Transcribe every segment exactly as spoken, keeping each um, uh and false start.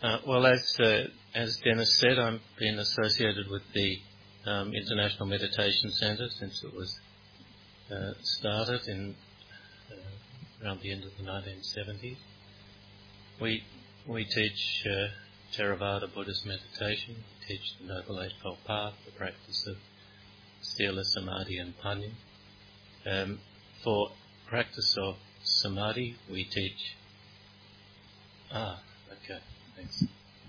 Uh, well, as uh, as Dennis said, I've been associated with the um, International Meditation Centre since it was uh, started in uh, around the end of the nineteen seventies. We we teach uh, Theravada Buddhist meditation. We teach the Noble Eightfold Path, the practice of Sila, Samadhi, and Panyin. Um, for practice of Samadhi, we teach. Ah, okay. Thanks.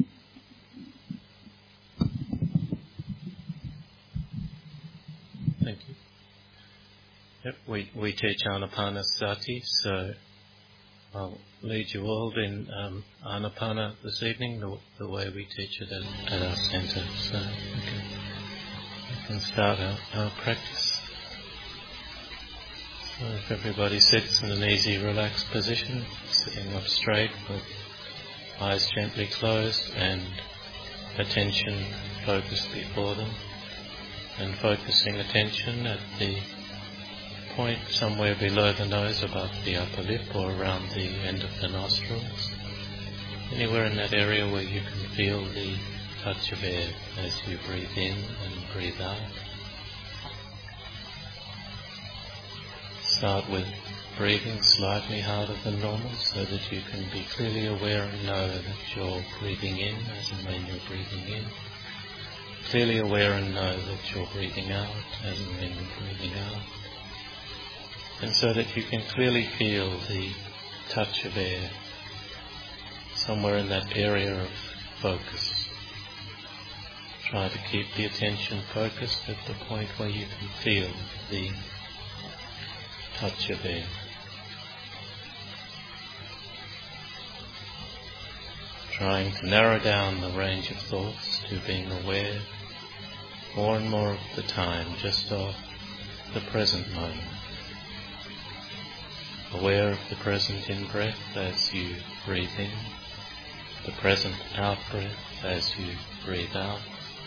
Thank you. Yep, we, we teach Anapanasati, so I'll lead you all in um, Anapana this evening, the, the way we teach it at, at our centre. So we can, we can start our, our practice. So if everybody sits in an easy, relaxed position, sitting up straight with eyes gently closed and attention focused before them, and focusing attention at the point somewhere below the nose, above the upper lip or around the end of the nostrils, anywhere in that area where you can feel the touch of air as you breathe in and breathe out. Start with breathing slightly harder than normal so that you can be clearly aware and know that you're breathing in as and when you're breathing in. Clearly aware and know that you're breathing out as and when you're breathing out. And so that you can clearly feel the touch of air somewhere in that area of focus. Try to keep the attention focused at the point where you can feel the touch of air. Trying to narrow down the range of thoughts to being aware more and more of the time just of the present moment. Aware of the present in-breath as you breathe in, the present out-breath as you breathe out,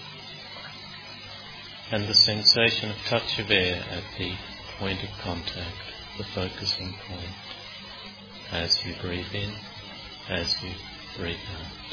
and the sensation of touch of air at the point of contact, the focusing point, as you breathe in, as you breathe out.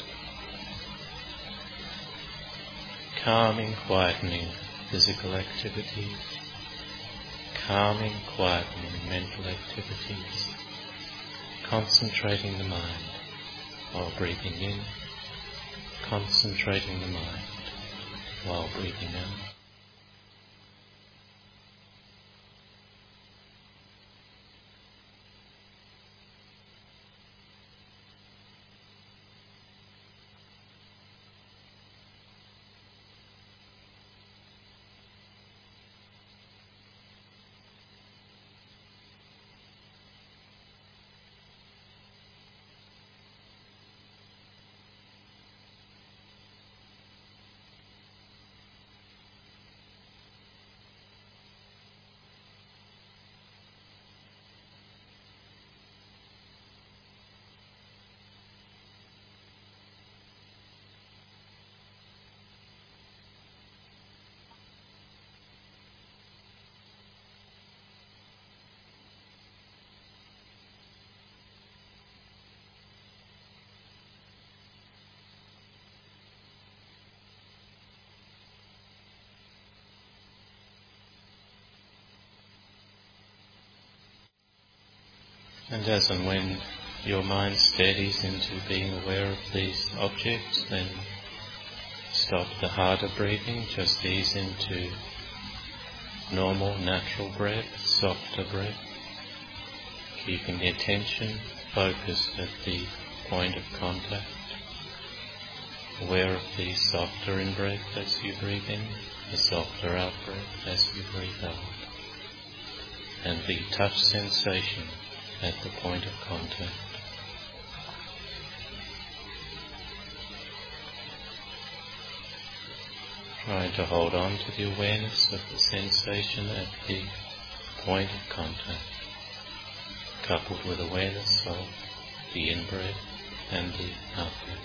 Calming, quietening physical activities, calming, quietening mental activities, concentrating the mind while breathing in, concentrating the mind while breathing out. And as and when your mind steadies into being aware of these objects, then stop the harder breathing, just ease into normal, natural breath, softer breath, keeping the attention focused at the point of contact, aware of the softer in-breath as you breathe in, the softer out-breath as you breathe out, and the touch sensation at the point of contact. Trying to hold on to the awareness of the sensation at the point of contact, coupled with awareness of the in-breath and the out-breath.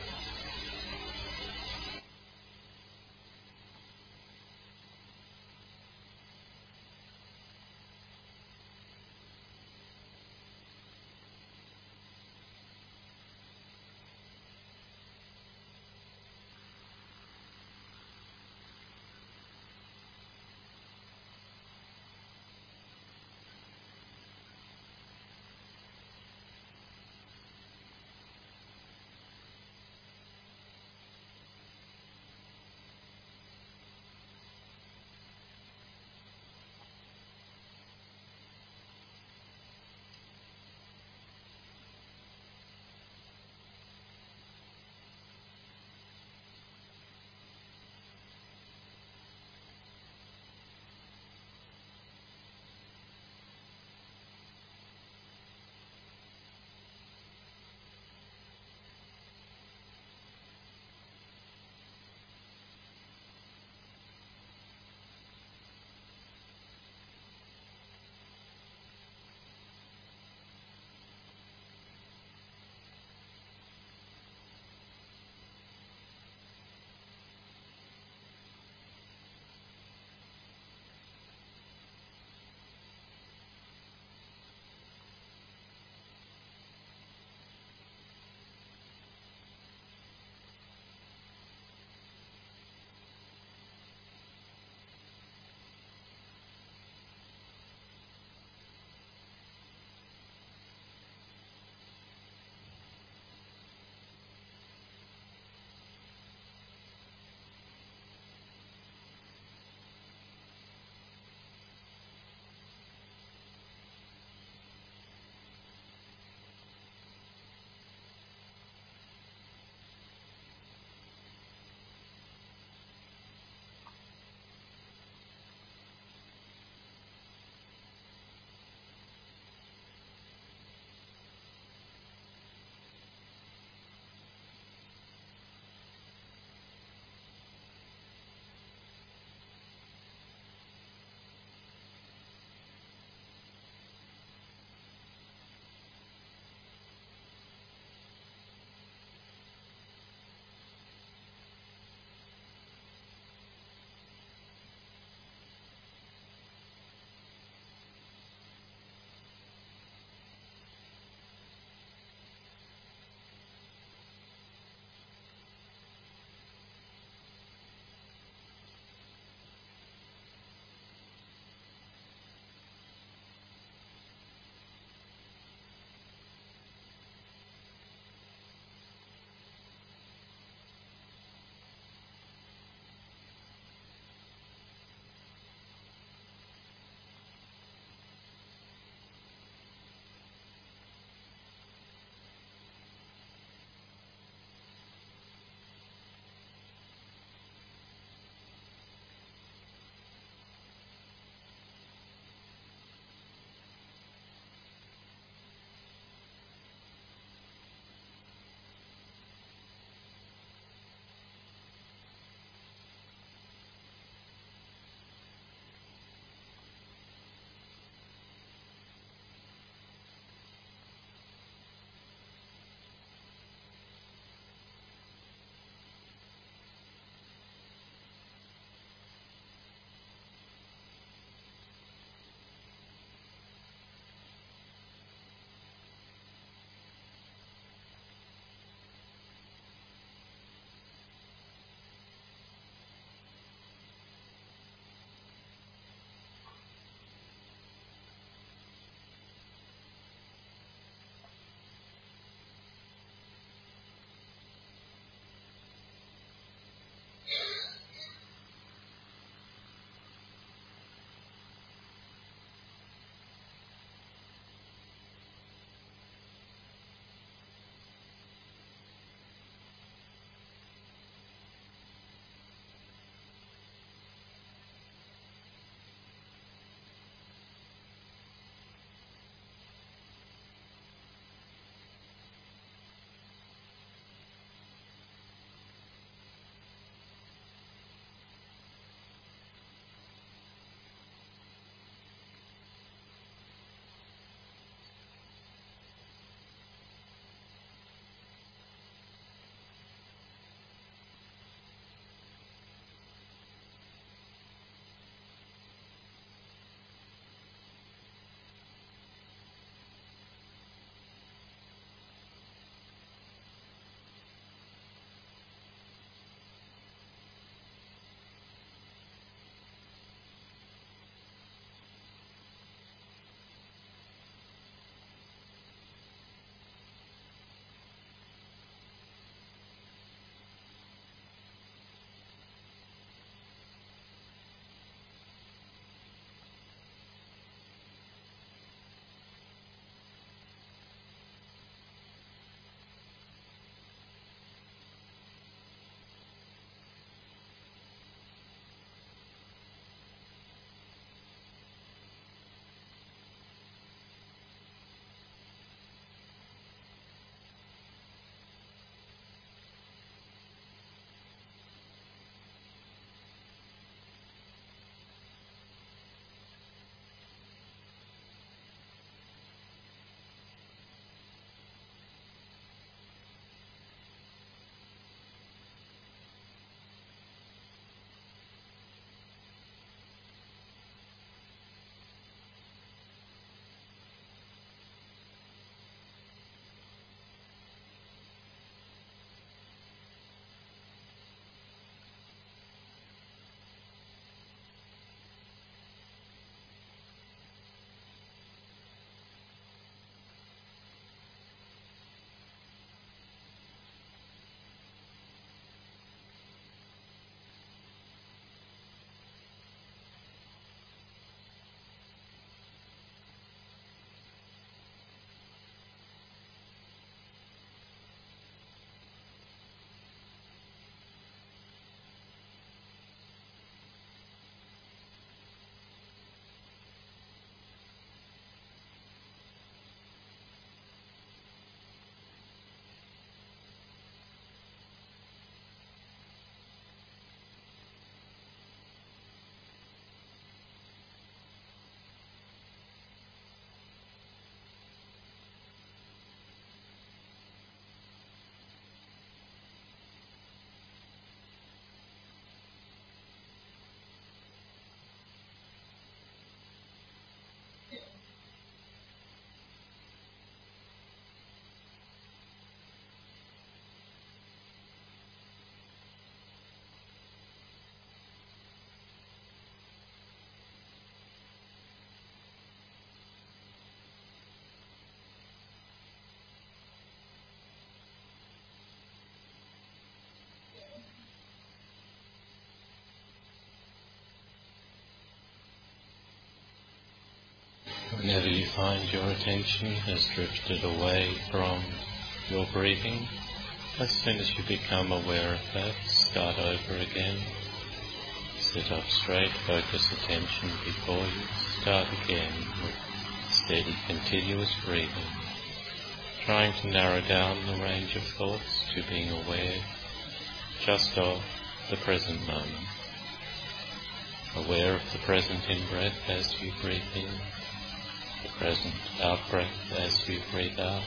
Whenever you find your attention has drifted away from your breathing, as soon as you become aware of that, start over again. Sit up straight, focus attention before you. Start again with steady, continuous breathing, trying to narrow down the range of thoughts to being aware just of the present moment. Aware of the present in-breath as you breathe in, the present out-breath as you breathe out,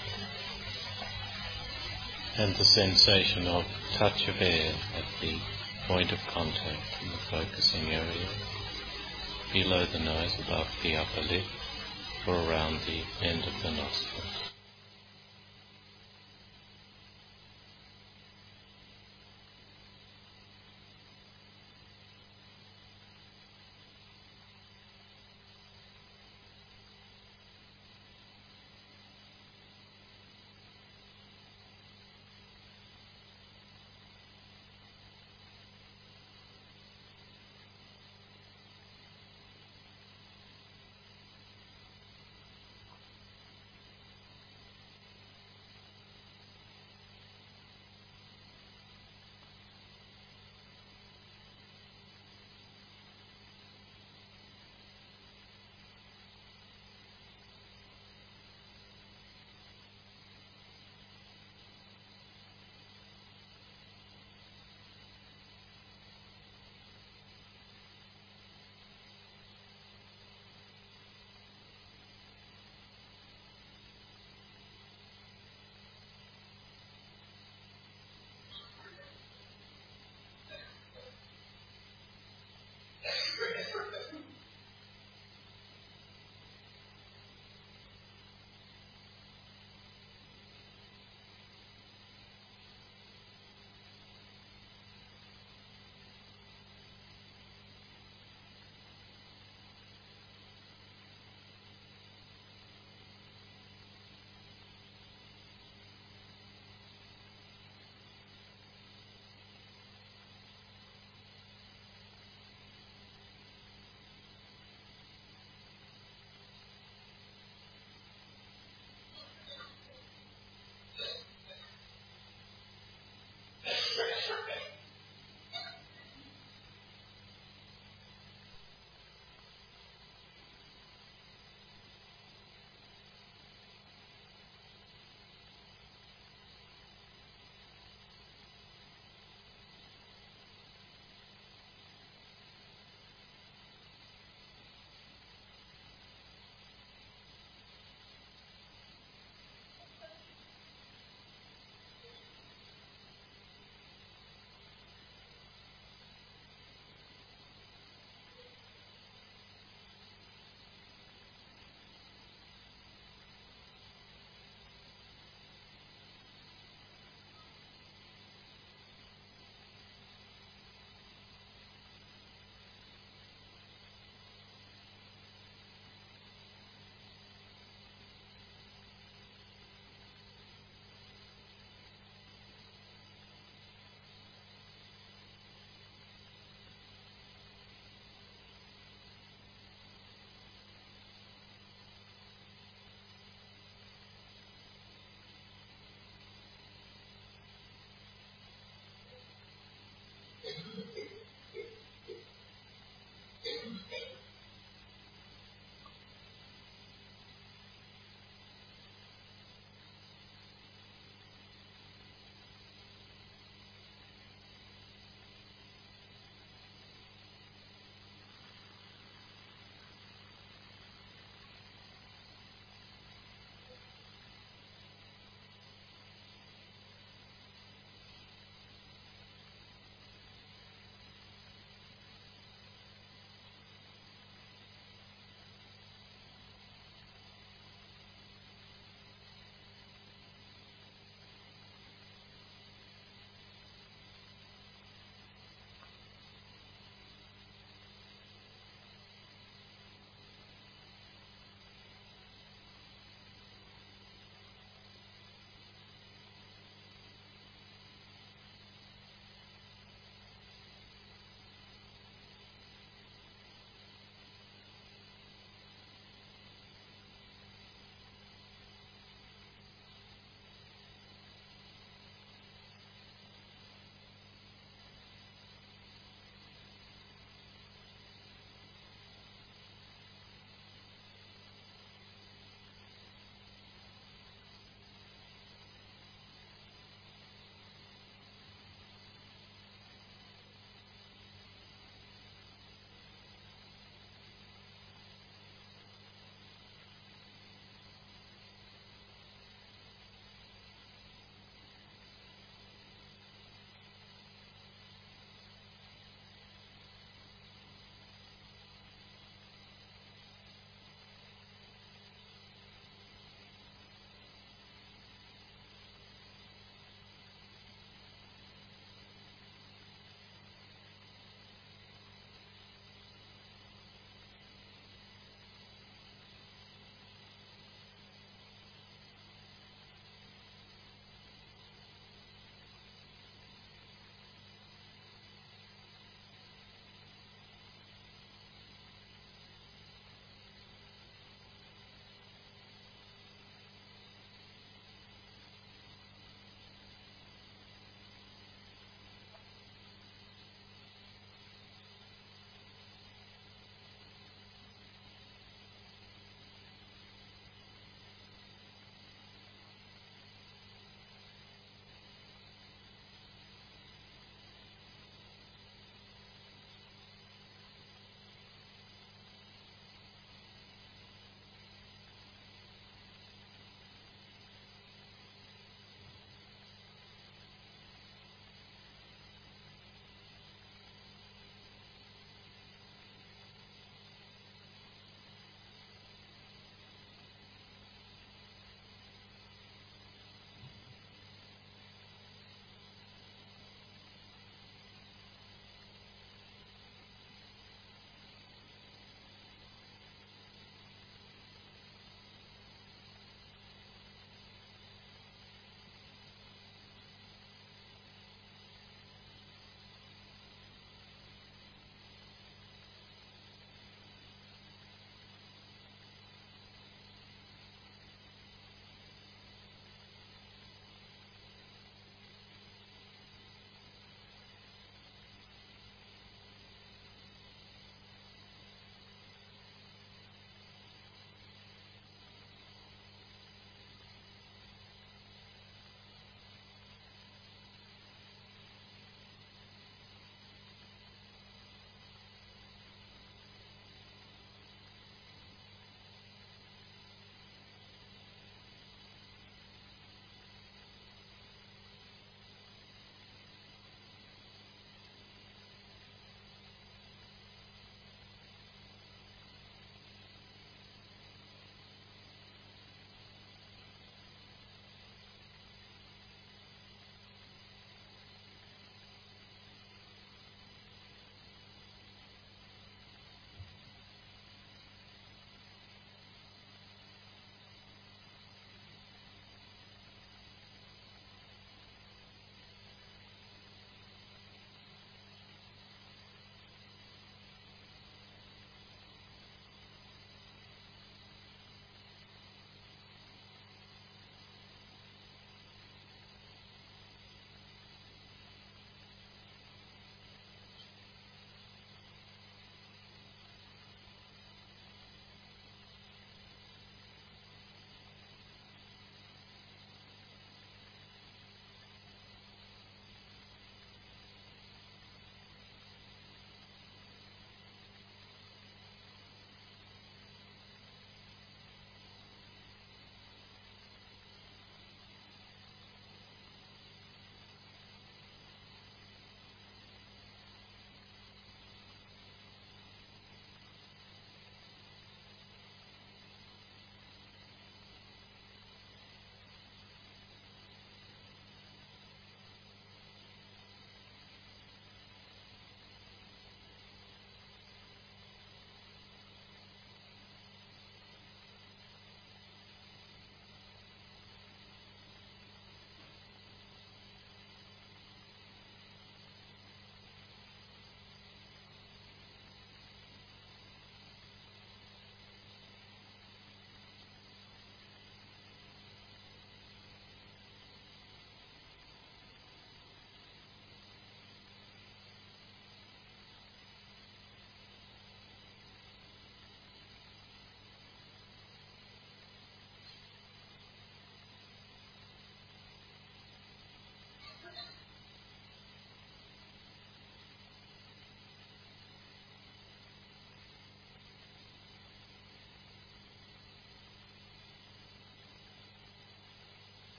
and the sensation of touch of air at the point of contact in the focusing area, below the nose, above the upper lip, or around the end of the nostrils.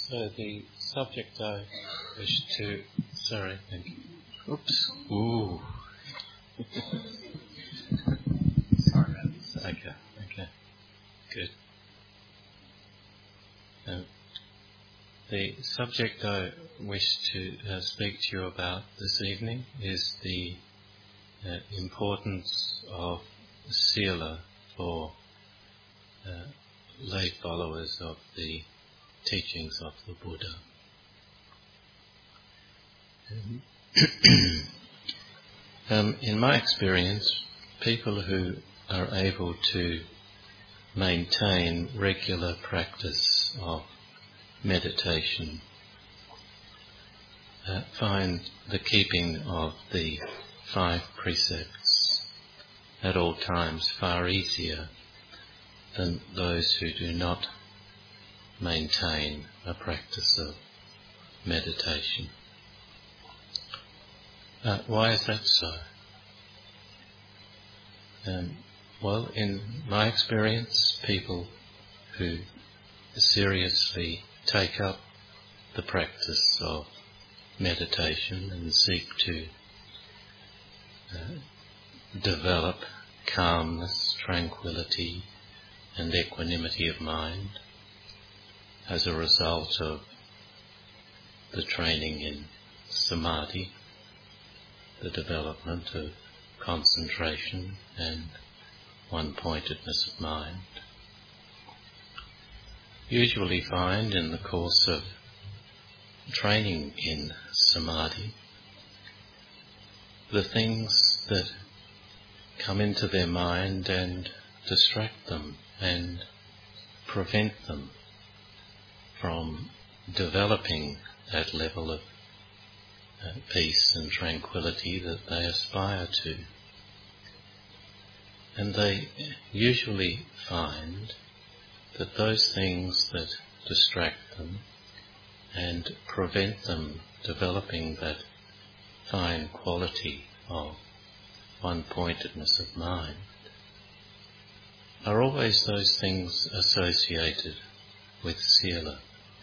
So the subject I wish to... Sorry, thank you. Oops. Ooh. Sorry about this. Okay, okay. Good. Um, the subject I wish to uh, speak to you about this evening is the uh, importance of Sila for uh, lay followers of the teachings of the Buddha. Um, um, in my experience, people who are able to maintain regular practice of meditation uh, find the keeping of the five precepts at all times far easier than those who do not maintain a practice of meditation. Uh, why is that so? Um, well, in my experience, people who seriously take up the practice of meditation and seek to uh, develop calmness, tranquility, and equanimity of mind as a result of the training in samadhi, the development of concentration and one-pointedness of mind, usually find in the course of training in samadhi the things that come into their mind and distract them and prevent them from developing that level of uh, peace and tranquility that they aspire to. And they usually find that those things that distract them and prevent them developing that fine quality of one-pointedness of mind are always those things associated with Sila.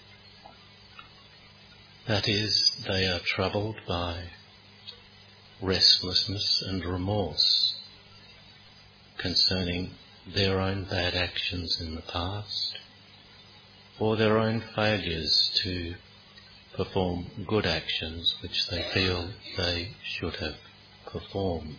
That is, they are troubled by restlessness and remorse concerning their own bad actions in the past, or their own failures to perform good actions which they feel they should have performed.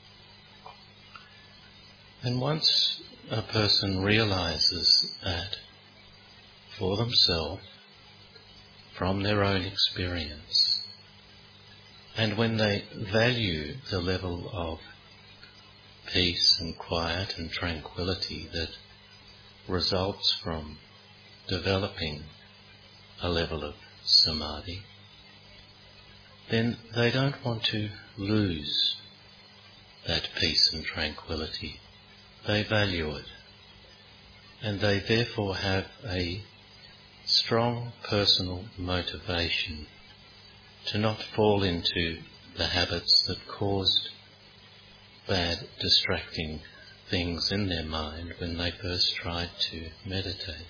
And once a person realizes that for themselves, from their own experience, and when they value the level of peace and quiet and tranquility that results from developing a level of samadhi, then they don't want to lose that peace and tranquility. They value it, and they therefore have a strong personal motivation to not fall into the habits that caused bad, distracting things in their mind when they first tried to meditate.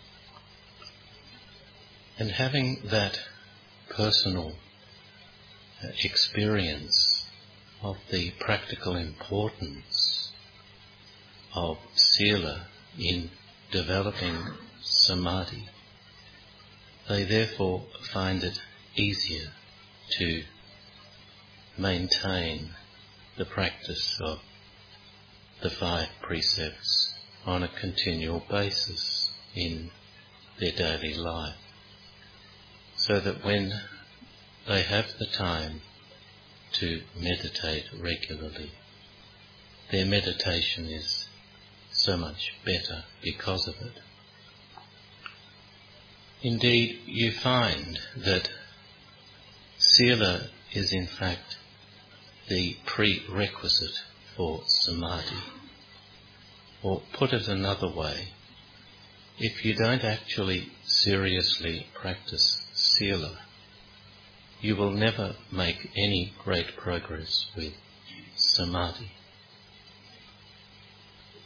And having that personal uh, experience of the practical importance of Sila in developing samadhi, they therefore find it easier to maintain the practice of the five precepts on a continual basis in their daily life, so that when they have the time to meditate regularly, their meditation is so much better because of it. Indeed, you find that Sila is in fact the prerequisite for samadhi. Or put it another way, if you don't actually seriously practice Sila, you will never make any great progress with samadhi.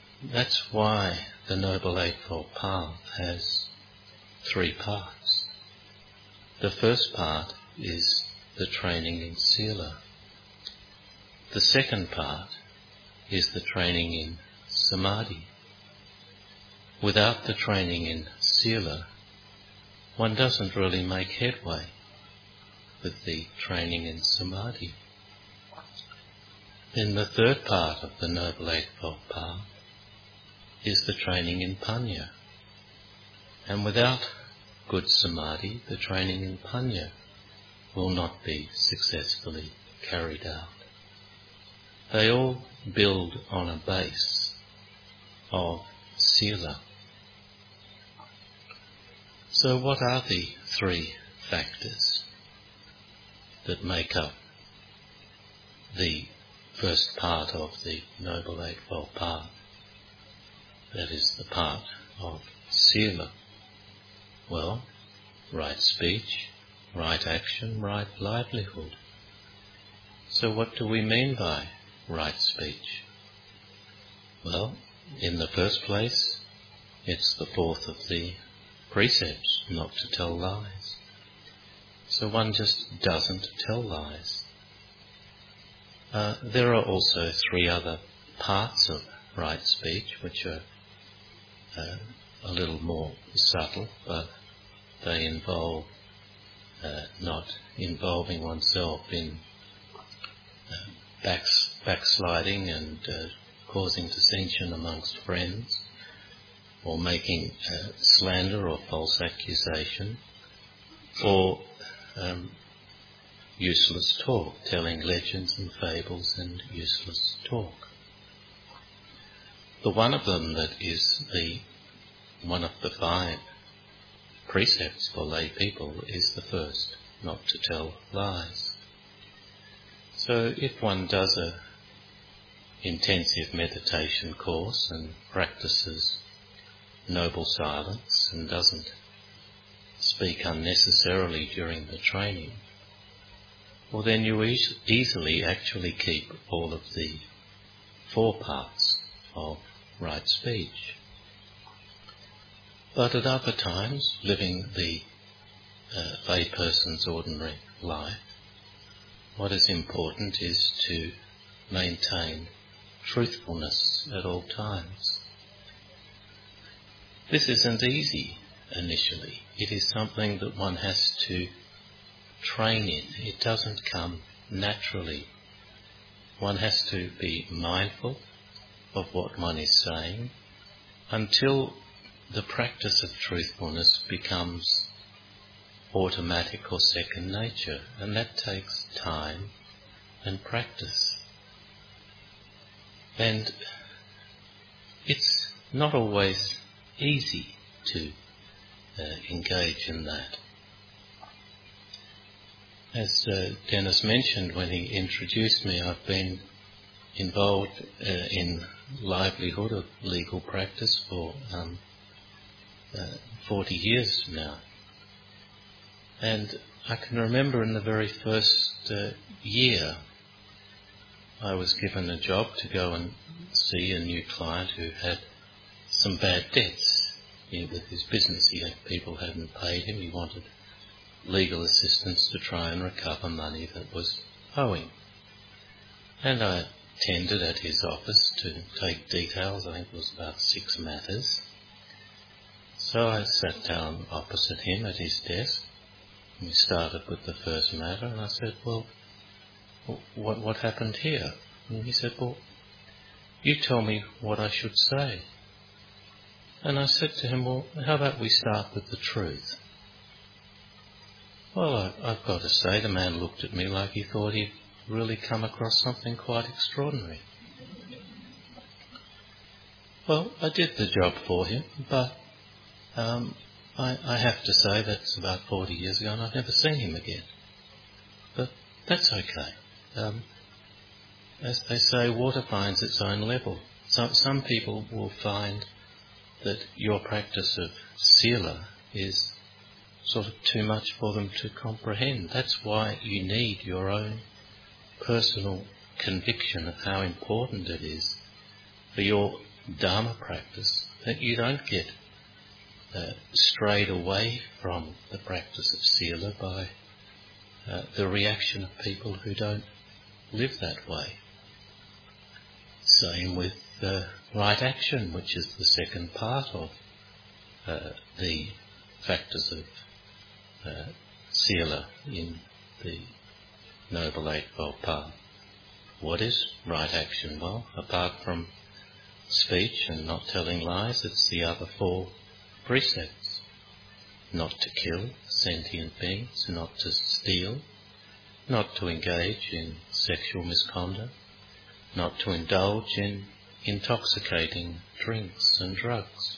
That's why the Noble Eightfold Path has three parts. The first part is the training in Sila. The second part is the training in Samadhi. Without the training in Sila, one doesn't really make headway with the training in Samadhi. Then the third part of the Noble Eightfold Path is the training in Panya. And without good Samadhi, the training in Panya will not be successfully carried out. They all build on a base of Sila. So what are the three factors that make up the first part of the Noble Eightfold Path? That is the part of Sila. Well, right speech, right action, right livelihood. So what do we mean by right speech? Well, in the first place, it's the fourth of the precepts, not to tell lies. So one just doesn't tell lies. Uh, there are also three other parts of right speech which are uh, a little more subtle, but they involve uh, not involving oneself in uh, backs, backsliding and uh, causing dissension amongst friends, or making uh, slander or false accusation, or um, useless talk, telling legends and fables and useless talk. The one of them that is the one of the five precepts for lay people is the first, not to tell lies. So if one does a intensive meditation course and practices noble silence and doesn't speak unnecessarily during the training, well then you e- easily actually keep all of the four parts of right speech. But at other times, living the uh, lay person's ordinary life, what is important is to maintain truthfulness at all times. This isn't easy initially. It is something that one has to train in. It doesn't come naturally. One has to be mindful of what one is saying until the practice of truthfulness becomes automatic or second nature, and that takes time and practice. And it's not always easy to uh, engage in that. As uh, Dennis mentioned when he introduced me, I've been involved uh, in livelihood of legal practice for um, uh, forty years now. And I can remember in the very first uh, year I was given a job to go and see a new client who had some bad debts with his business. He had people who hadn't paid him. He wanted legal assistance to try and recover money that was owing. And I attended at his office to take details. I think it was about six matters. So I sat down opposite him at his desk. And we started with the first matter, and I said, well, what, what happened here? And he said, well, you tell me what I should say. And I said to him, well, how about we start with the truth? Well, I, I've got to say, the man looked at me like he thought he'd really come across something quite extraordinary. Well, I did the job for him, but um, I, I have to say that's about forty years ago and I've never seen him again. But that's okay. Um, as they say, water finds its own level. So, some people will find that your practice of sila is sort of too much for them to comprehend. That's why you need your own personal conviction of how important it is for your Dharma practice that you don't get uh, strayed away from the practice of Sila by uh, the reaction of people who don't live that way. Same with uh, right action, which is the second part of uh, the factors of uh, Sila in the Noble Eightfold Path. What is right action? Well, apart from speech and not telling lies, it's the other four precepts. Not to kill sentient beings, not to steal, not to engage in sexual misconduct, not to indulge in intoxicating drinks and drugs.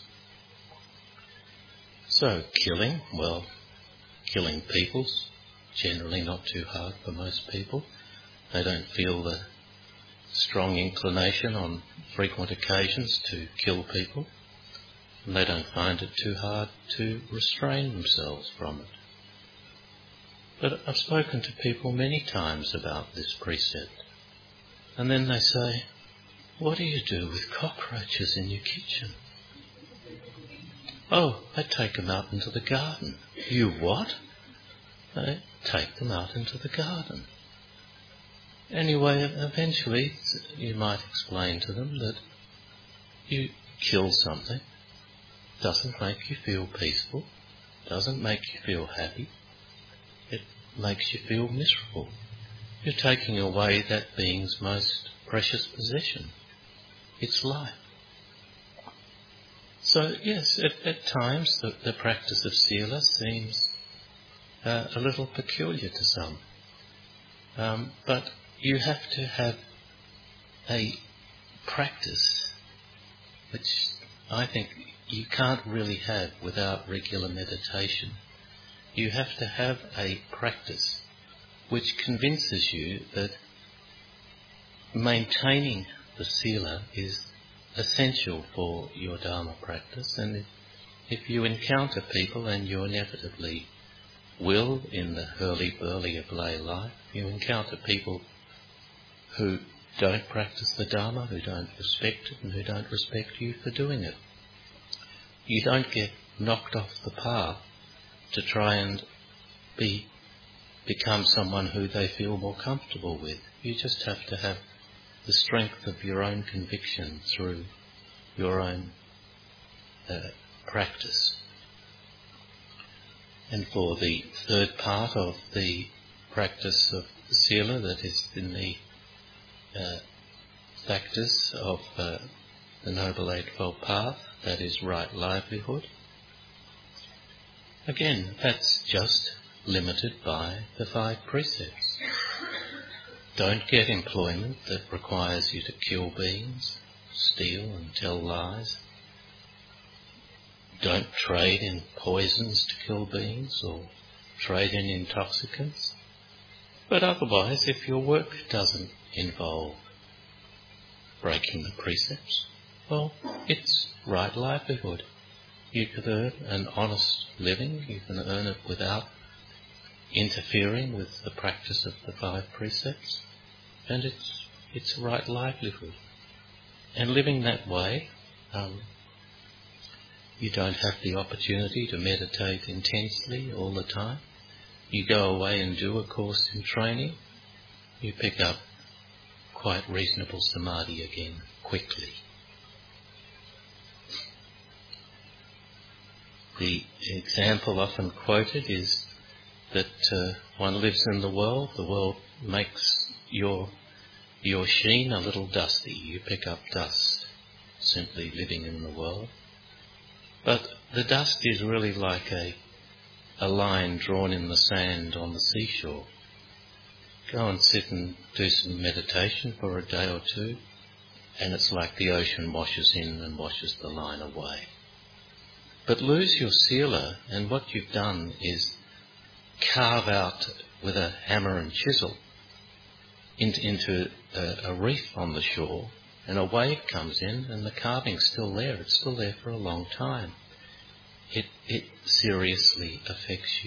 So, killing, well, killing people's generally not too hard for most people. They don't feel the strong inclination on frequent occasions to kill people, and they don't find it too hard to restrain themselves from it. But I've spoken to people many times about this precept, and then they say, "What do you do with cockroaches in your kitchen?" "Oh, I take them out into the garden." "You what?" "I take them out into the garden." Anyway, eventually you might explain to them that you kill something, doesn't make you feel peaceful, doesn't make you feel happy, it makes you feel miserable. You're taking away that being's most precious possession, its life. So yes, at, at times the, the practice of Sila seems uh, a little peculiar to some, um, but you have to have a practice which I think you can't really have without regular meditation. You have to have a practice which convinces you that maintaining the Sila is essential for your Dharma practice, and if, if you encounter people, and you inevitably will in the hurly-burly of lay life, you encounter people who don't practice the Dharma, who don't respect it, and who don't respect you for doing it. You don't get knocked off the path to try and be become someone who they feel more comfortable with. You just have to have the strength of your own conviction through your own uh, practice. And for the third part of the practice of the Sila, that is in the uh, factors of uh, the Noble Eightfold Path, that is right livelihood. Again, that's just limited by the five precepts. Don't get employment that requires you to kill beings, steal and tell lies. Don't trade in poisons to kill beings or trade in intoxicants. But otherwise, if your work doesn't involve breaking the precepts, well, it's right livelihood. You can earn an honest living, you can earn it without interfering with the practice of the five precepts, and it's it's right livelihood. And living that way, um, you don't have the opportunity to meditate intensely all the time. You go away and do a course in training, you pick up quite reasonable samadhi again quickly. The example often quoted is that uh, one lives in the world, the world makes your your sheen a little dusty. You pick up dust simply living in the world. But the dust is really like a, a line drawn in the sand on the seashore. Go and sit and do some meditation for a day or two, and it's like the ocean washes in and washes the line away. But lose your Sila, and what you've done is carve out with a hammer and chisel into, into a, a reef on the shore, and a wave comes in and the carving's still there. It's still there for a long time. It, it seriously affects you.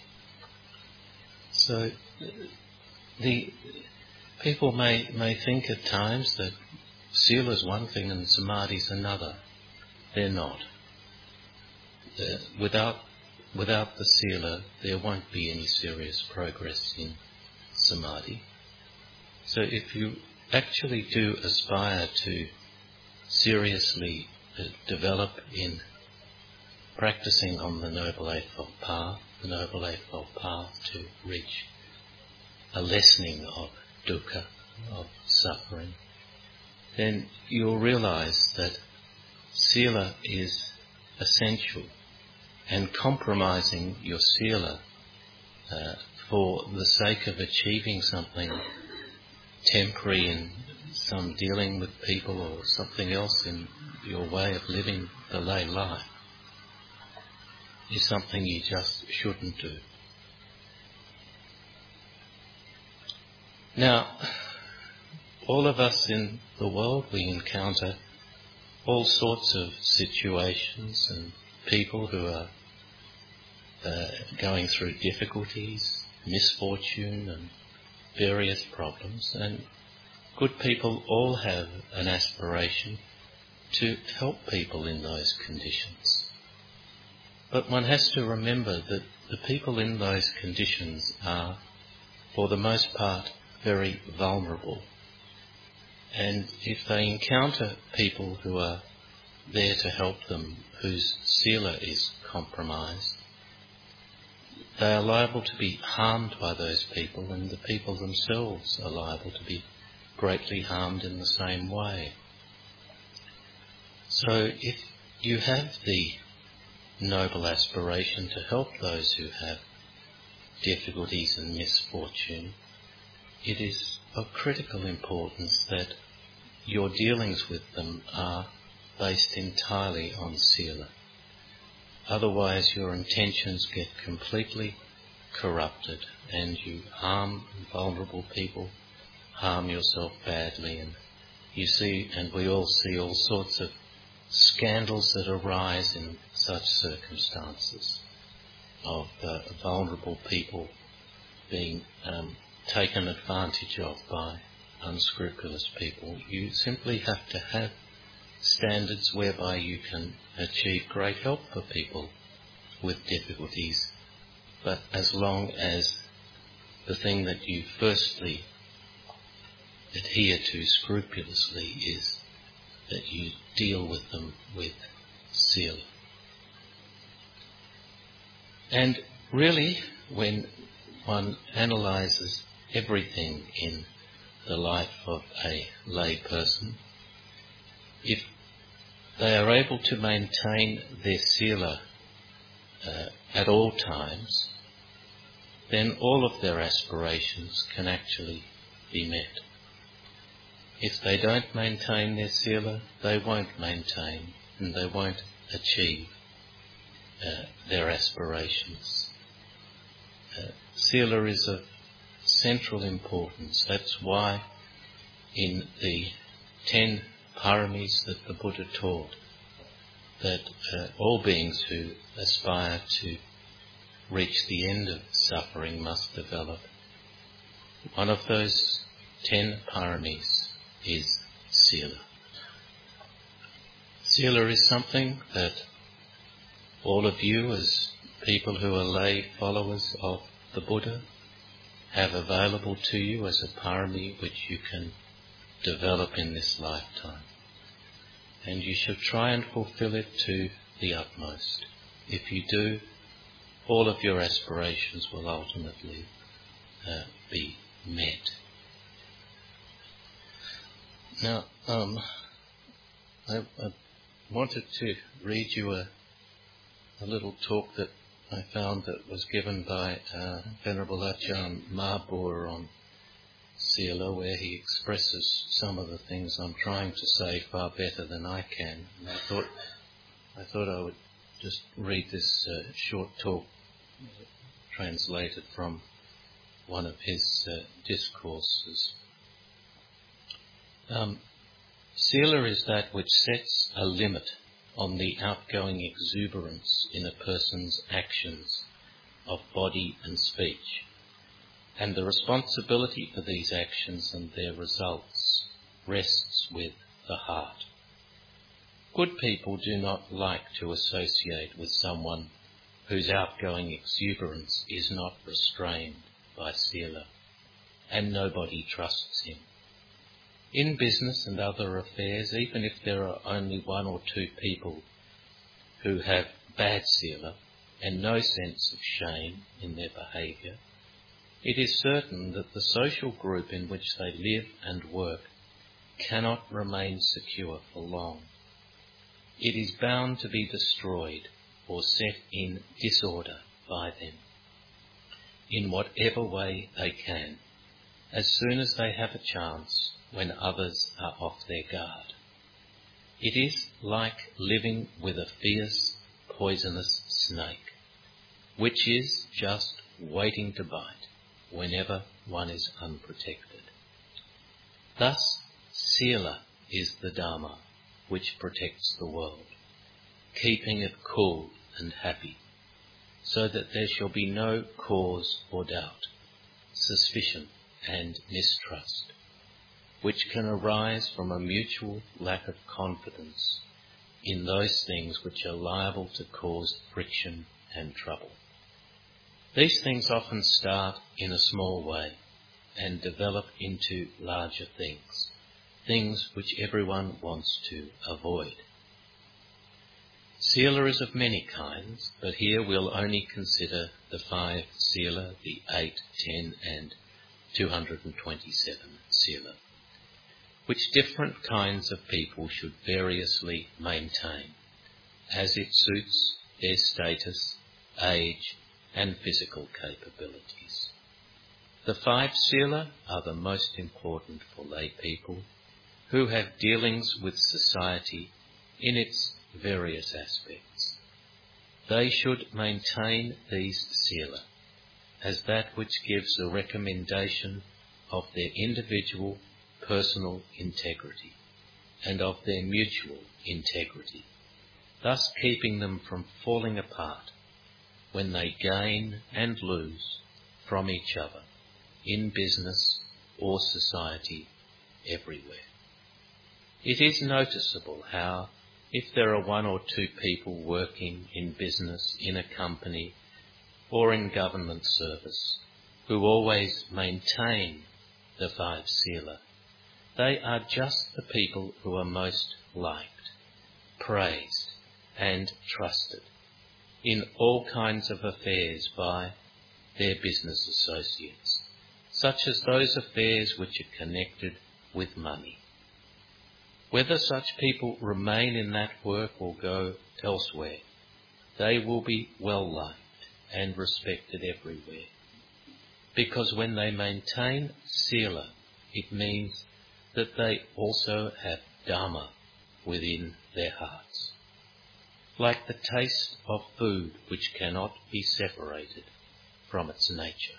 So the people may, may think at times that Sila's one thing and Samadhi's another. They're not. uh, without without the sila, there won't be any serious progress in samadhi. So if you actually do aspire to seriously uh, develop in practicing on the Noble Eightfold Path, the Noble Eightfold Path to reach a lessening of dukkha, of suffering, then you'll realize that sila is essential, and compromising your sila uh, for the sake of achieving something temporary in some dealing with people or something else in your way of living the lay life is something you just shouldn't do. Now, all of us in the world, we encounter all sorts of situations and people who are uh, going through difficulties, misfortune and various problems, and good people all have an aspiration to help people in those conditions. But one has to remember that the people in those conditions are, for the most part, very vulnerable. And if they encounter people who are there to help them, whose sila is compromised, they are liable to be harmed by those people, and the people themselves are liable to be greatly harmed in the same way. So if you have the noble aspiration to help those who have difficulties and misfortune, it is of critical importance that your dealings with them are based entirely on sila. Otherwise your intentions get completely corrupted and you harm vulnerable people, harm yourself badly, and you see, and we all see, all sorts of scandals that arise in such circumstances of uh, vulnerable people being um, taken advantage of by unscrupulous people. You simply have to have standards whereby you can achieve great help for people with difficulties, but as long as the thing that you firstly adhere to scrupulously is that you deal with them with sila. And really, when one analyses everything in the life of a lay person, if they are able to maintain their sila uh, at all times, then all of their aspirations can actually be met. If they don't maintain their sila, they won't maintain and they won't achieve uh, their aspirations. Uh, sila is of central importance. That's why in the ten paramis that the Buddha taught, that uh, all beings who aspire to reach the end of suffering must develop. One of those ten paramis is sila. Sila is something that all of you as people who are lay followers of the Buddha have available to you as a parami which you can develop in this lifetime. And you should try and fulfill it to the utmost. If you do, all of your aspirations will ultimately uh, be met. Now, um, I, I wanted to read you a, a little talk that I found that was given by uh, Venerable Ajahn Mahapur on sila, where he expresses some of the things I'm trying to say far better than I can. And I thought, I thought I would just read this uh, short talk translated from one of his uh, discourses. Um, sila is that which sets a limit on the outgoing exuberance in a person's actions of body and speech, and the responsibility for these actions and their results rests with the heart. Good people do not like to associate with someone whose outgoing exuberance is not restrained by sila, and nobody trusts him. In business and other affairs, even if there are only one or two people who have bad sila and no sense of shame in their behaviour, it is certain that the social group in which they live and work cannot remain secure for long. It is bound to be destroyed or set in disorder by them, in whatever way they can, as soon as they have a chance when others are off their guard. It is like living with a fierce, poisonous snake, which is just waiting to bite whenever one is unprotected. Thus, sila is the Dharma which protects the world, keeping it cool and happy, so that there shall be no cause for doubt, suspicion and mistrust, which can arise from a mutual lack of confidence in those things which are liable to cause friction and trouble. These things often start in a small way and develop into larger things, things which everyone wants to avoid. Sila is of many kinds, but here we'll only consider the five sila, the eight, ten and two hundred twenty-seven sila, which different kinds of people should variously maintain, as it suits their status, age and physical capabilities. The five sila are the most important for lay people who have dealings with society in its various aspects. They should maintain these sila as that which gives a recommendation of their individual personal integrity and of their mutual integrity, thus keeping them from falling apart when they gain and lose from each other in business or society everywhere. It is noticeable how, if there are one or two people working in business in a company or in government service who always maintain the five sila, they are just the people who are most liked, praised and trusted in all kinds of affairs by their business associates, such as those affairs which are connected with money. Whether such people remain in that work or go elsewhere, they will be well liked and respected everywhere, because when they maintain sila, it means that they also have Dharma within their hearts, like the taste of food which cannot be separated from its nature.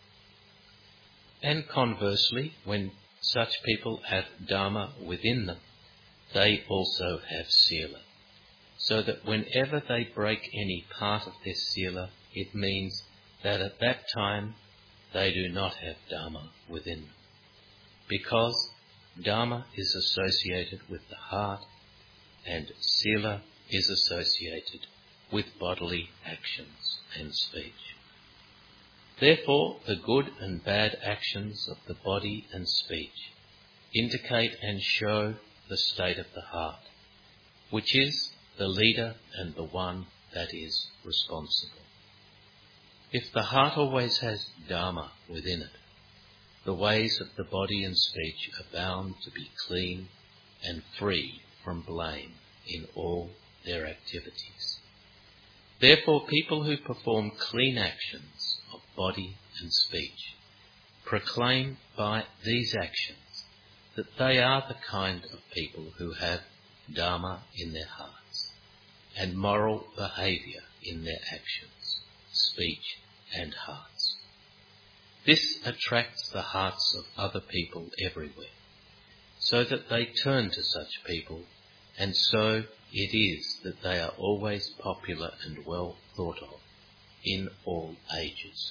And conversely, when such people have Dharma within them, they also have sila, so that whenever they break any part of their sila, it means that at that time they do not have Dharma within them, because Dharma is associated with the heart and sila is associated with bodily actions and speech. Therefore, the good and bad actions of the body and speech indicate and show the state of the heart, which is the leader and the one that is responsible. If the heart always has Dharma within it, the ways of the body and speech are bound to be clean and free from blame in all their activities. Therefore, people who perform clean actions of body and speech proclaim by these actions that they are the kind of people who have Dharma in their hearts and moral behaviour in their actions, speech and hearts. This attracts the hearts of other people everywhere, so that they turn to such people, and so it is that they are always popular and well thought of in all ages.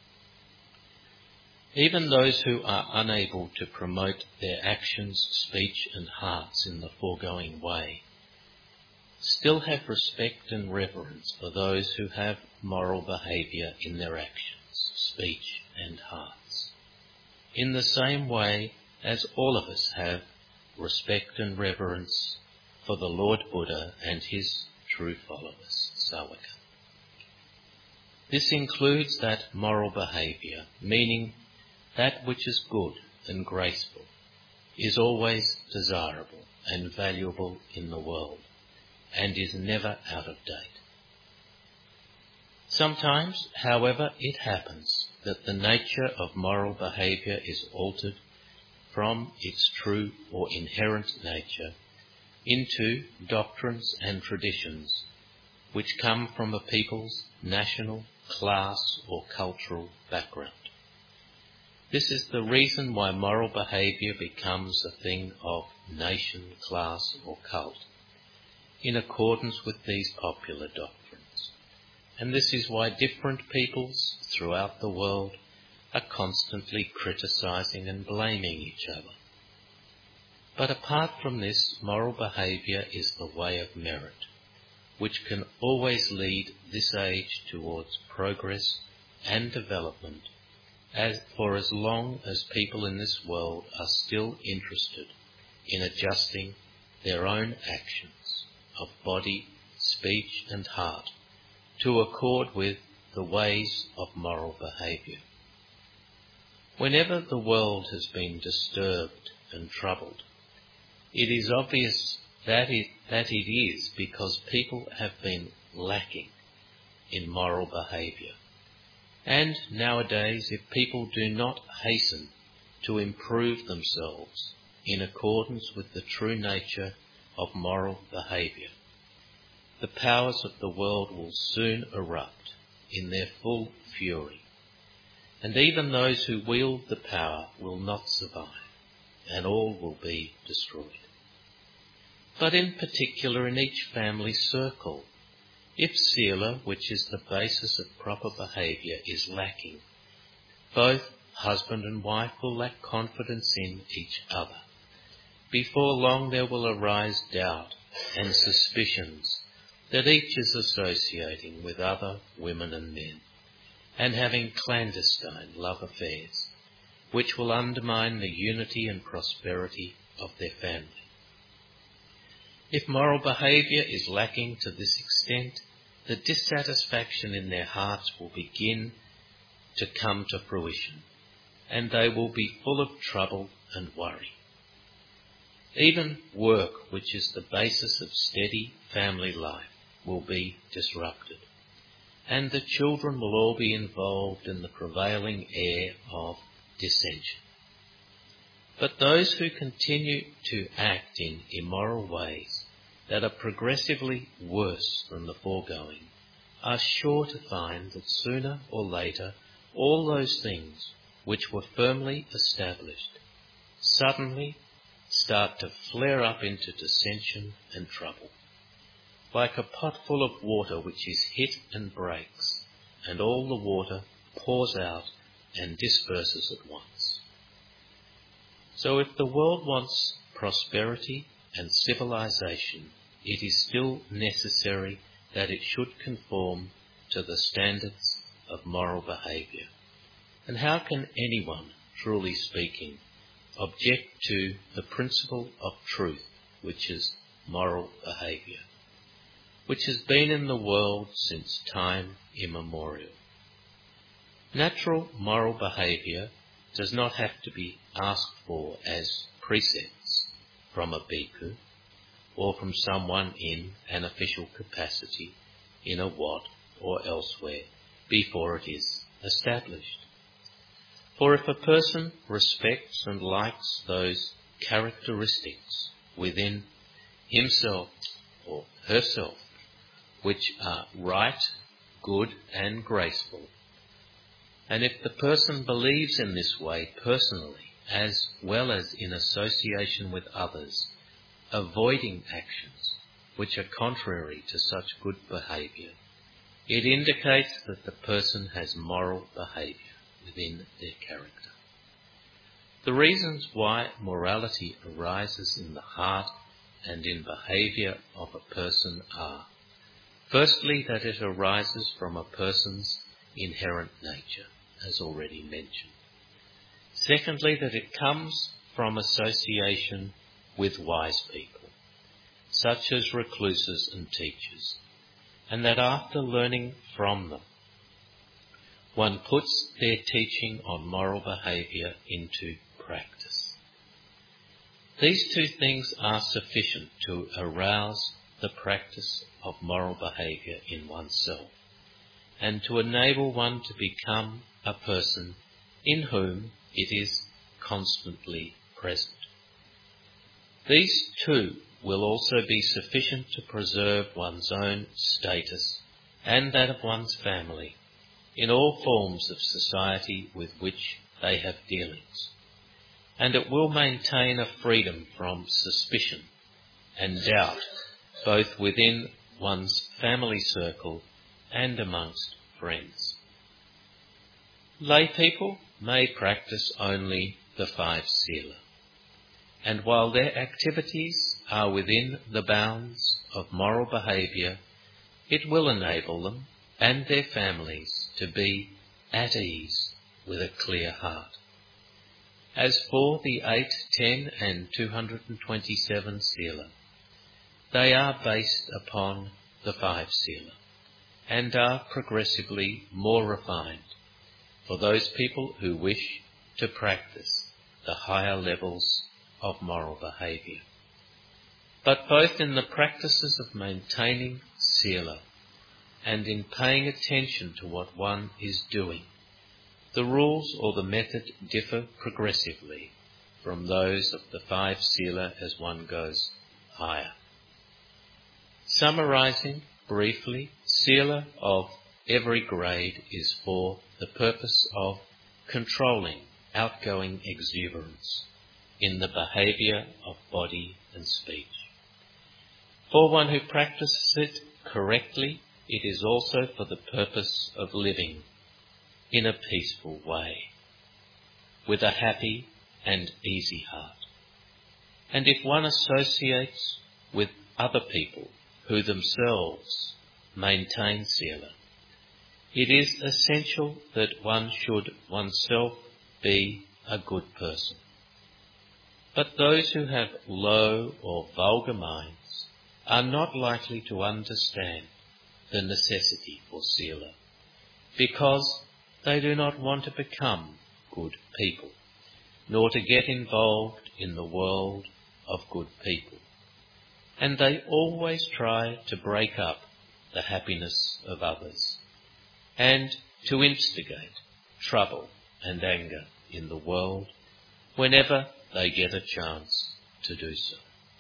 Even those who are unable to promote their actions, speech and hearts in the foregoing way still have respect and reverence for those who have moral behaviour in their actions, speech and hearts, in the same way as all of us have respect and reverence for the Lord Buddha and his true followers, Sāvaka. This includes that moral behaviour, meaning that which is good and graceful, is always desirable and valuable in the world, and is never out of date. Sometimes, however, it happens that the nature of moral behaviour is altered from its true or inherent nature into doctrines and traditions which come from a people's national, class or cultural background. This is the reason why moral behaviour becomes a thing of nation, class or cult, in accordance with these popular doctrines. And this is why different peoples throughout the world are constantly criticising and blaming each other. But apart from this, moral behaviour is the way of merit, which can always lead this age towards progress and development, as for as long as people in this world are still interested in adjusting their own actions of body, speech and heart to accord with the ways of moral behaviour. Whenever the world has been disturbed and troubled, it is obvious that it, that it is because people have been lacking in moral behaviour. And nowadays, if people do not hasten to improve themselves in accordance with the true nature of moral behaviour, the powers of the world will soon erupt in their full fury, and even those who wield the power will not survive, and all will be destroyed. But in particular in each family circle, if sila, which is the basis of proper behaviour, is lacking, both husband and wife will lack confidence in each other. Before long there will arise doubt and suspicions that each is associating with other women and men, and having clandestine love affairs, which will undermine the unity and prosperity of their family. If moral behaviour is lacking to this extent, the dissatisfaction in their hearts will begin to come to fruition, and they will be full of trouble and worry. Even work, which is the basis of steady family life, will be disrupted, and the children will all be involved in the prevailing air of dissension. But those who continue to act in immoral ways that are progressively worse than the foregoing are sure to find that sooner or later all those things which were firmly established suddenly start to flare up into dissension and trouble, like a pot full of water which is hit and breaks, and all the water pours out and disperses at once. So if the world wants prosperity and civilization, it is still necessary that it should conform to the standards of moral behaviour. And how can anyone, truly speaking, object to the principle of truth, which is moral behaviour, which has been in the world since time immemorial? Natural moral behaviour does not have to be asked for as precepts from a bhikkhu or from someone in an official capacity in a wat or elsewhere before it is established. For if a person respects and likes those characteristics within himself or herself which are right, good and graceful, and if the person believes in this way personally as well as in association with others, avoiding actions which are contrary to such good behaviour, it indicates that the person has moral behaviour within their character. The reasons why morality arises in the heart and in behaviour of a person are. Firstly, that it arises from a person's inherent nature, as already mentioned. Secondly, that it comes from association with wise people, such as recluses and teachers, and that after learning from them, one puts their teaching on moral behaviour into practice. These two things are sufficient to arouse the practice of moral behaviour in oneself, and to enable one to become a person in whom it is constantly present. These two will also be sufficient to preserve one's own status and that of one's family in all forms of society with which they have dealings, and it will maintain a freedom from suspicion and doubt both within one's family circle and amongst friends. Lay people may practice only the five sila, and while their activities are within the bounds of moral behaviour, it will enable them and their families to be at ease with a clear heart. As for the eight, ten and two hundred twenty-seven sila, they are based upon the five sila and are progressively more refined for those people who wish to practice the higher levels of moral behaviour. But both in the practices of maintaining sila and in paying attention to what one is doing, the rules or the method differ progressively from those of the five sila as one goes higher. Summarizing briefly, sila of every grade is for the purpose of controlling outgoing exuberance in the behaviour of body and speech. For one who practices it correctly, it is also for the purpose of living in a peaceful way, with a happy and easy heart. And if one associates with other people who themselves maintain sila, it is essential that one should oneself be a good person. But those who have low or vulgar minds are not likely to understand the necessity for sila, because they do not want to become good people, nor to get involved in the world of good people. And they always try to break up the happiness of others, and to instigate trouble and anger in the world whenever they get a chance to do so.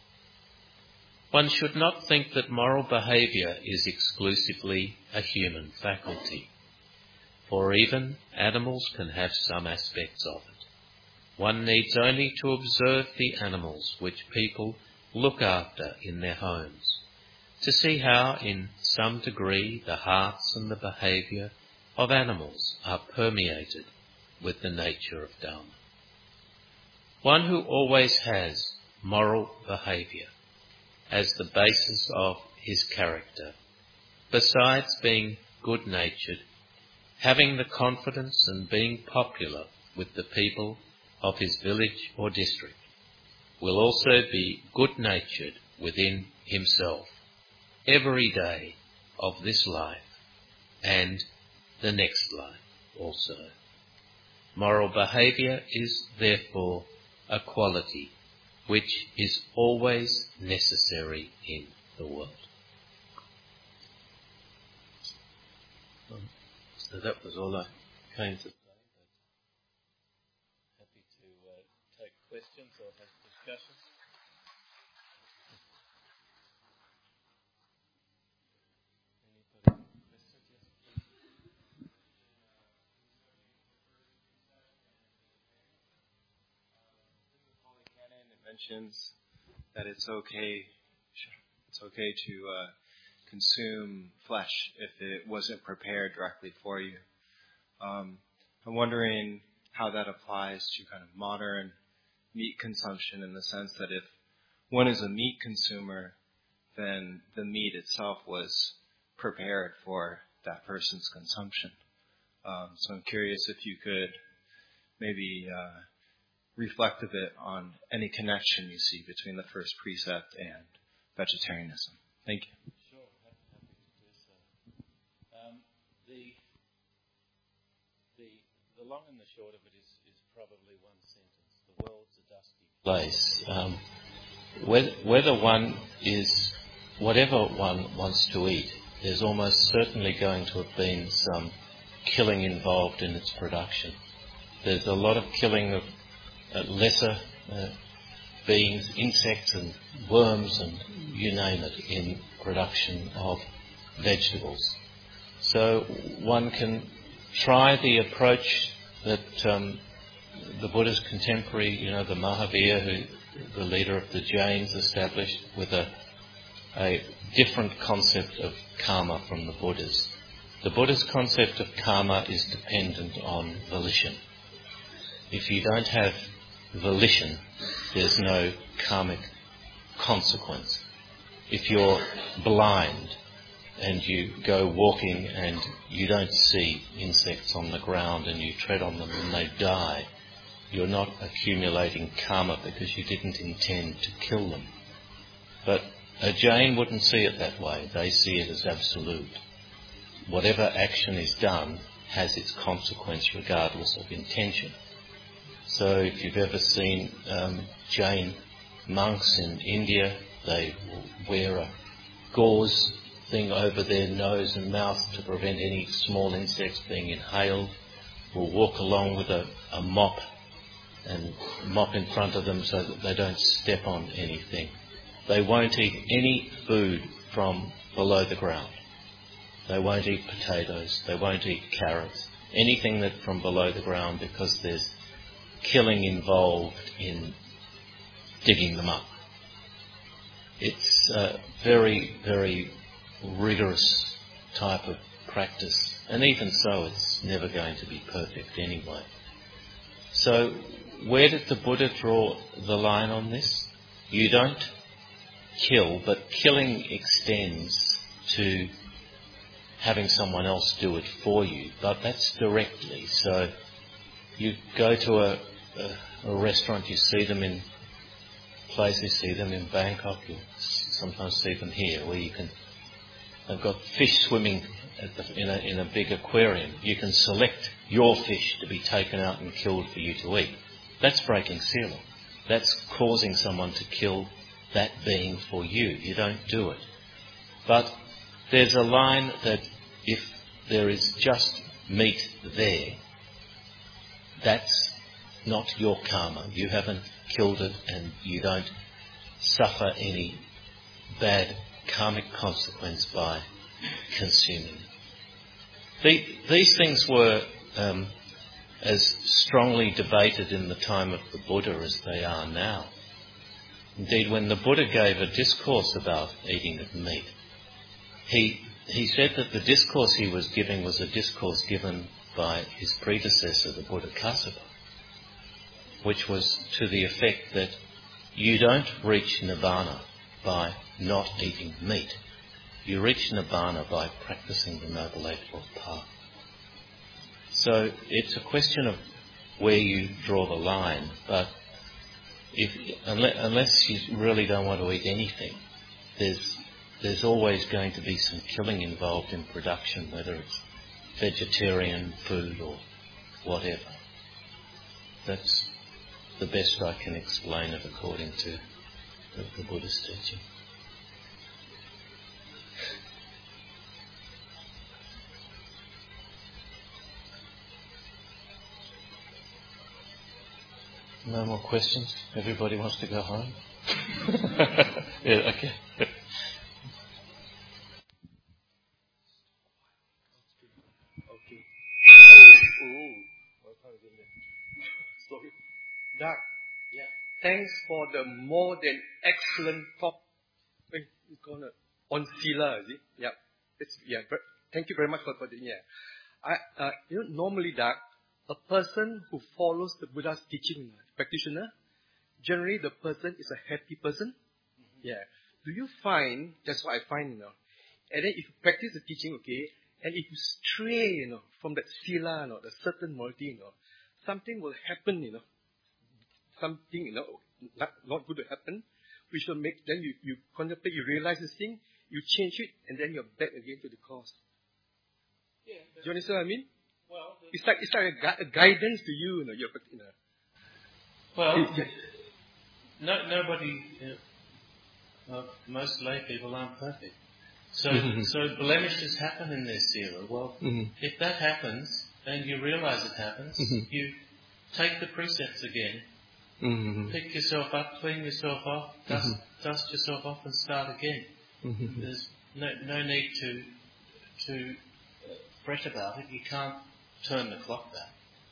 One should not think that moral behaviour is exclusively a human faculty, for even animals can have some aspects of it. One needs only to observe the animals which people look after in their homes, to see how in some degree the hearts and the behaviour of animals are permeated with the nature of Dharma. One who always has moral behaviour as the basis of his character, besides being good-natured, having the confidence and being popular with the people of his village or district, will also be good-natured within himself every day of this life and the next life also. Moral behaviour is therefore a quality which is always necessary in the world. So that was all I came to say. But happy to uh, take questions or have discussions. Anybody have questions? Yes, please. Holy Canon, it mentions that it's okay, it's okay to uh, consume flesh if it wasn't prepared directly for you. Um, I'm wondering how that applies to kind of modern meat consumption, in the sense that if one is a meat consumer, then the meat itself was prepared for that person's consumption. Um, so I'm curious if you could maybe uh, reflect a bit on any connection you see between the first precept and vegetarianism. Thank you. Sure, happy to do so. Um, the, the, the long and the short of it is, is probably one sentence. The world's a dusty place. Um, whether, whether one is, whatever one wants to eat, there's almost certainly going to have been some killing involved in its production. There's a lot of killing of uh, lesser uh, beings, insects and worms and you name it in production of vegetables. So one can try the approach that um, the Buddha's contemporary, you know, the Mahavir, who, the leader of the Jains, established with a, a different concept of karma from the Buddha's. The Buddha's concept of karma is dependent on volition. If you don't have volition, there's no karmic consequence. If you're blind and you go walking and you don't see insects on the ground and you tread on them and they die, you're not accumulating karma because you didn't intend to kill them. But a Jain wouldn't see it that way. They see it as absolute. Whatever action is done has its consequence regardless of intention. So if you've ever seen um, Jain monks in India, they will wear a gauze thing over their nose and mouth to prevent any small insects being inhaled, will walk along with a, a mop and mop in front of them so that they don't step on anything. They won't eat any food from below the ground. They won't eat potatoes, they won't eat carrots, anything that from below the ground, because there's killing involved in digging them up. It's a very, very rigorous type of practice, and even so it's never going to be perfect anyway. So where did the Buddha draw the line on this? You don't kill, but killing extends to having someone else do it for you, but that's directly. So you go to a, a, a restaurant, you see them in places, you see them in Bangkok, you sometimes see them here, where you can, they've got fish swimming at the, in, a, in a big aquarium. You can select your fish to be taken out and killed for you to eat. That's breaking sila. That's causing someone to kill that being for you. You don't do it. But there's a line that if there is just meat there, that's not your karma. You haven't killed it and you don't suffer any bad karmic consequence by consuming it. The, these things were um, as strongly debated in the time of the Buddha as they are now. Indeed, when the Buddha gave a discourse about eating of meat, he he said that the discourse he was giving was a discourse given by his predecessor, the Buddha Kassapa, which was to the effect that you don't reach nirvana by not eating meat. You reach nirvana by practicing the Noble Eightfold Path. So it's a question of where you draw the line, but if unless, unless you really don't want to eat anything, there's there's always going to be some killing involved in production, whether it's vegetarian food or whatever. That's the best I can explain it according to the, the Buddhist teaching. No more questions? Everybody wants to go home? Yeah, okay. Sorry. Doug, yeah. Thanks for the more than excellent talk. Wait, it's called on Sila, is it? Yeah. It's, yeah. Thank you very much for, for the, yeah. I, uh, you know, normally, Doug, a person who follows the Buddha's teaching, practitioner, generally the person is a happy person, Yeah. Do you find, that's what I find, you know, and then if you practice the teaching, okay, and if you stray, you know, from that sila, you know, the certain morality, you know, something will happen, you know, something, you know, not, not good to happen, which will make, then you, you contemplate, you realize this thing, you change it, and then you're back again to the cause. Yeah. Do you understand what I mean? Well, it's like, it's like a, gui- a guidance to you, you know, you're, you know. Well, It- yeah. no, nobody, uh, uh, most lay people aren't perfect. So, Mhm. so blemishes happen in their sila. Well, Mhm. if that happens, and you realise it happens, Mhm. you take the precepts again, Mhm. pick yourself up, clean yourself off, dust, dust yourself off, and start again. Mhm. There's no, no need to to uh, fret about it. You can't turn the clock back.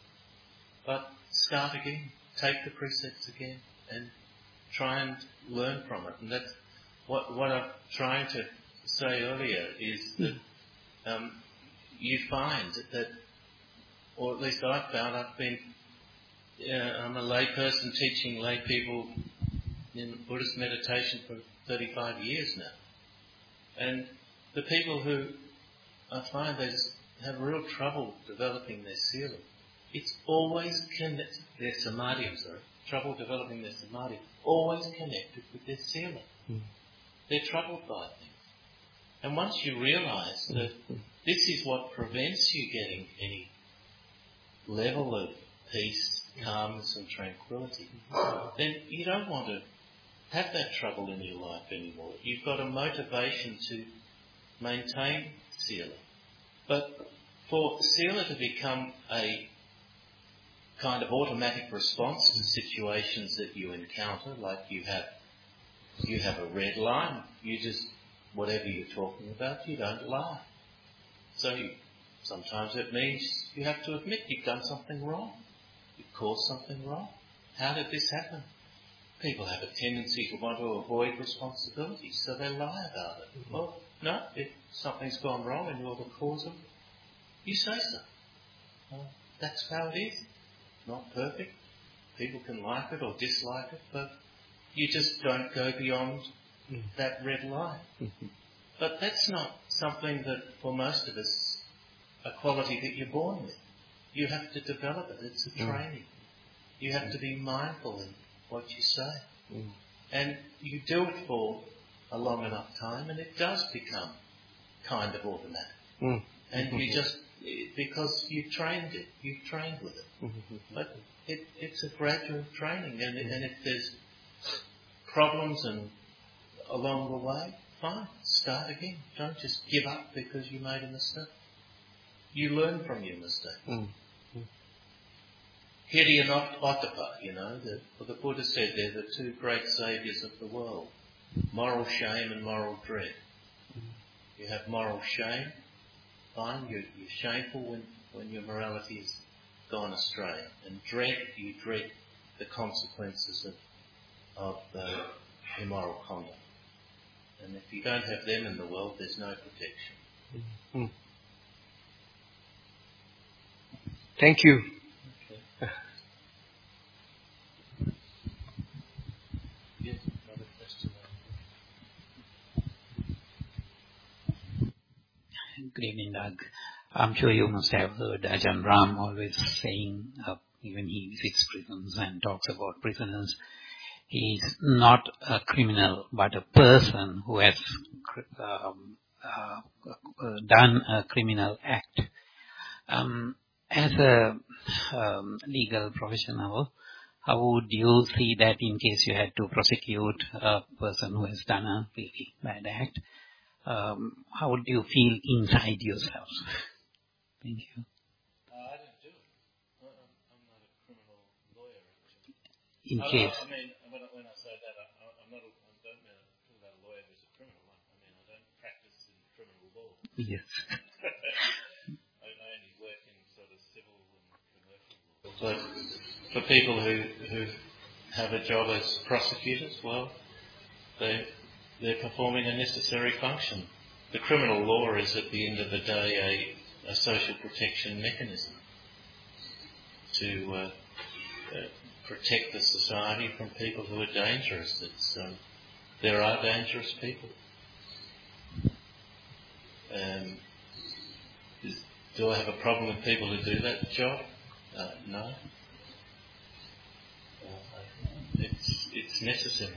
But start again. Take the precepts again and try and learn from it. And that's what what I'm trying to say earlier is that um, you find that, or at least I've found, I've been uh, I'm a lay person teaching lay people in Buddhist meditation for thirty-five years now. And the people who I find they just have real trouble developing their sila, it's always connected, their samadhi, I'm sorry, trouble developing their samadhi, always connected with their sila. Mm. They're troubled by things. And once you realise that this is what prevents you getting any level of peace, calmness and tranquility, then you don't want to have that trouble in your life anymore. You've got a motivation to maintain sila. But for sila to become a kind of automatic response to situations that you encounter, like you have you have a red line, you just, whatever you're talking about, you don't lie. So you, sometimes it means you have to admit you've done something wrong. You've caused something wrong. How did this happen? People have a tendency to want to avoid responsibility, so they lie about it. Mm-hmm. Well, no, if something's gone wrong and you're the cause of it, you say so. Well, that's how it is. Not perfect. People can like it or dislike it, but you just don't go beyond mm. that red line. Mm-hmm. But that's not something that, for most of us, a quality that you're born with. You have to develop it. It's a mm. training. You have mm. to be mindful in what you say. Mm. And you do it for a long enough time and it does become kind of automatic. Mm. And mm-hmm. you just, because you've trained it, you've trained with it. Mm-hmm. But it, it's a gradual training, and, mm. and if there's problems and along the way, fine, start again. Don't just give up because you made a mistake. You learn from your mistake. Mm. Mm. Hiri and Ottappa, you know, the, well, the Buddha said they're the two great saviours of the world. Moral shame and moral dread. Mm. You have moral shame, fine, you're, you're shameful when, when your morality has gone astray. And dread, you dread the consequences of, of uh, immoral conduct. And if you don't have them in the world, there's no protection. Mm. Thank you. Okay. Yes, another question. Good evening, Doug. I'm sure you must have heard Ajahn Brahm always saying, uh, even he visits prisons and talks about prisoners, he's not a criminal, but a person who has um, uh, uh, done a criminal act. Um, as a um, legal professional, how would you see that in case you had to prosecute a person who has done a really bad act? Um, how would you feel inside yourself? Thank you. Uh, I don't do it. I'm not a criminal lawyer. In I, case. I, I mean, when I, when I say that, I, I'm not. A, I don't mean talk about a lawyer who's a criminal. I, I mean, I don't practice in criminal law. Yes. I, I only work in sort of civil and commercial law. But for people who who have a job as prosecutors, well, they. They're performing a necessary function. The criminal law is, at the end of the day, a, a social protection mechanism to uh, uh, protect the society from people who are dangerous. It's, um, there are dangerous people. Um, is, do I have a problem with people who do that job? Uh, no. Uh, it's it's necessary.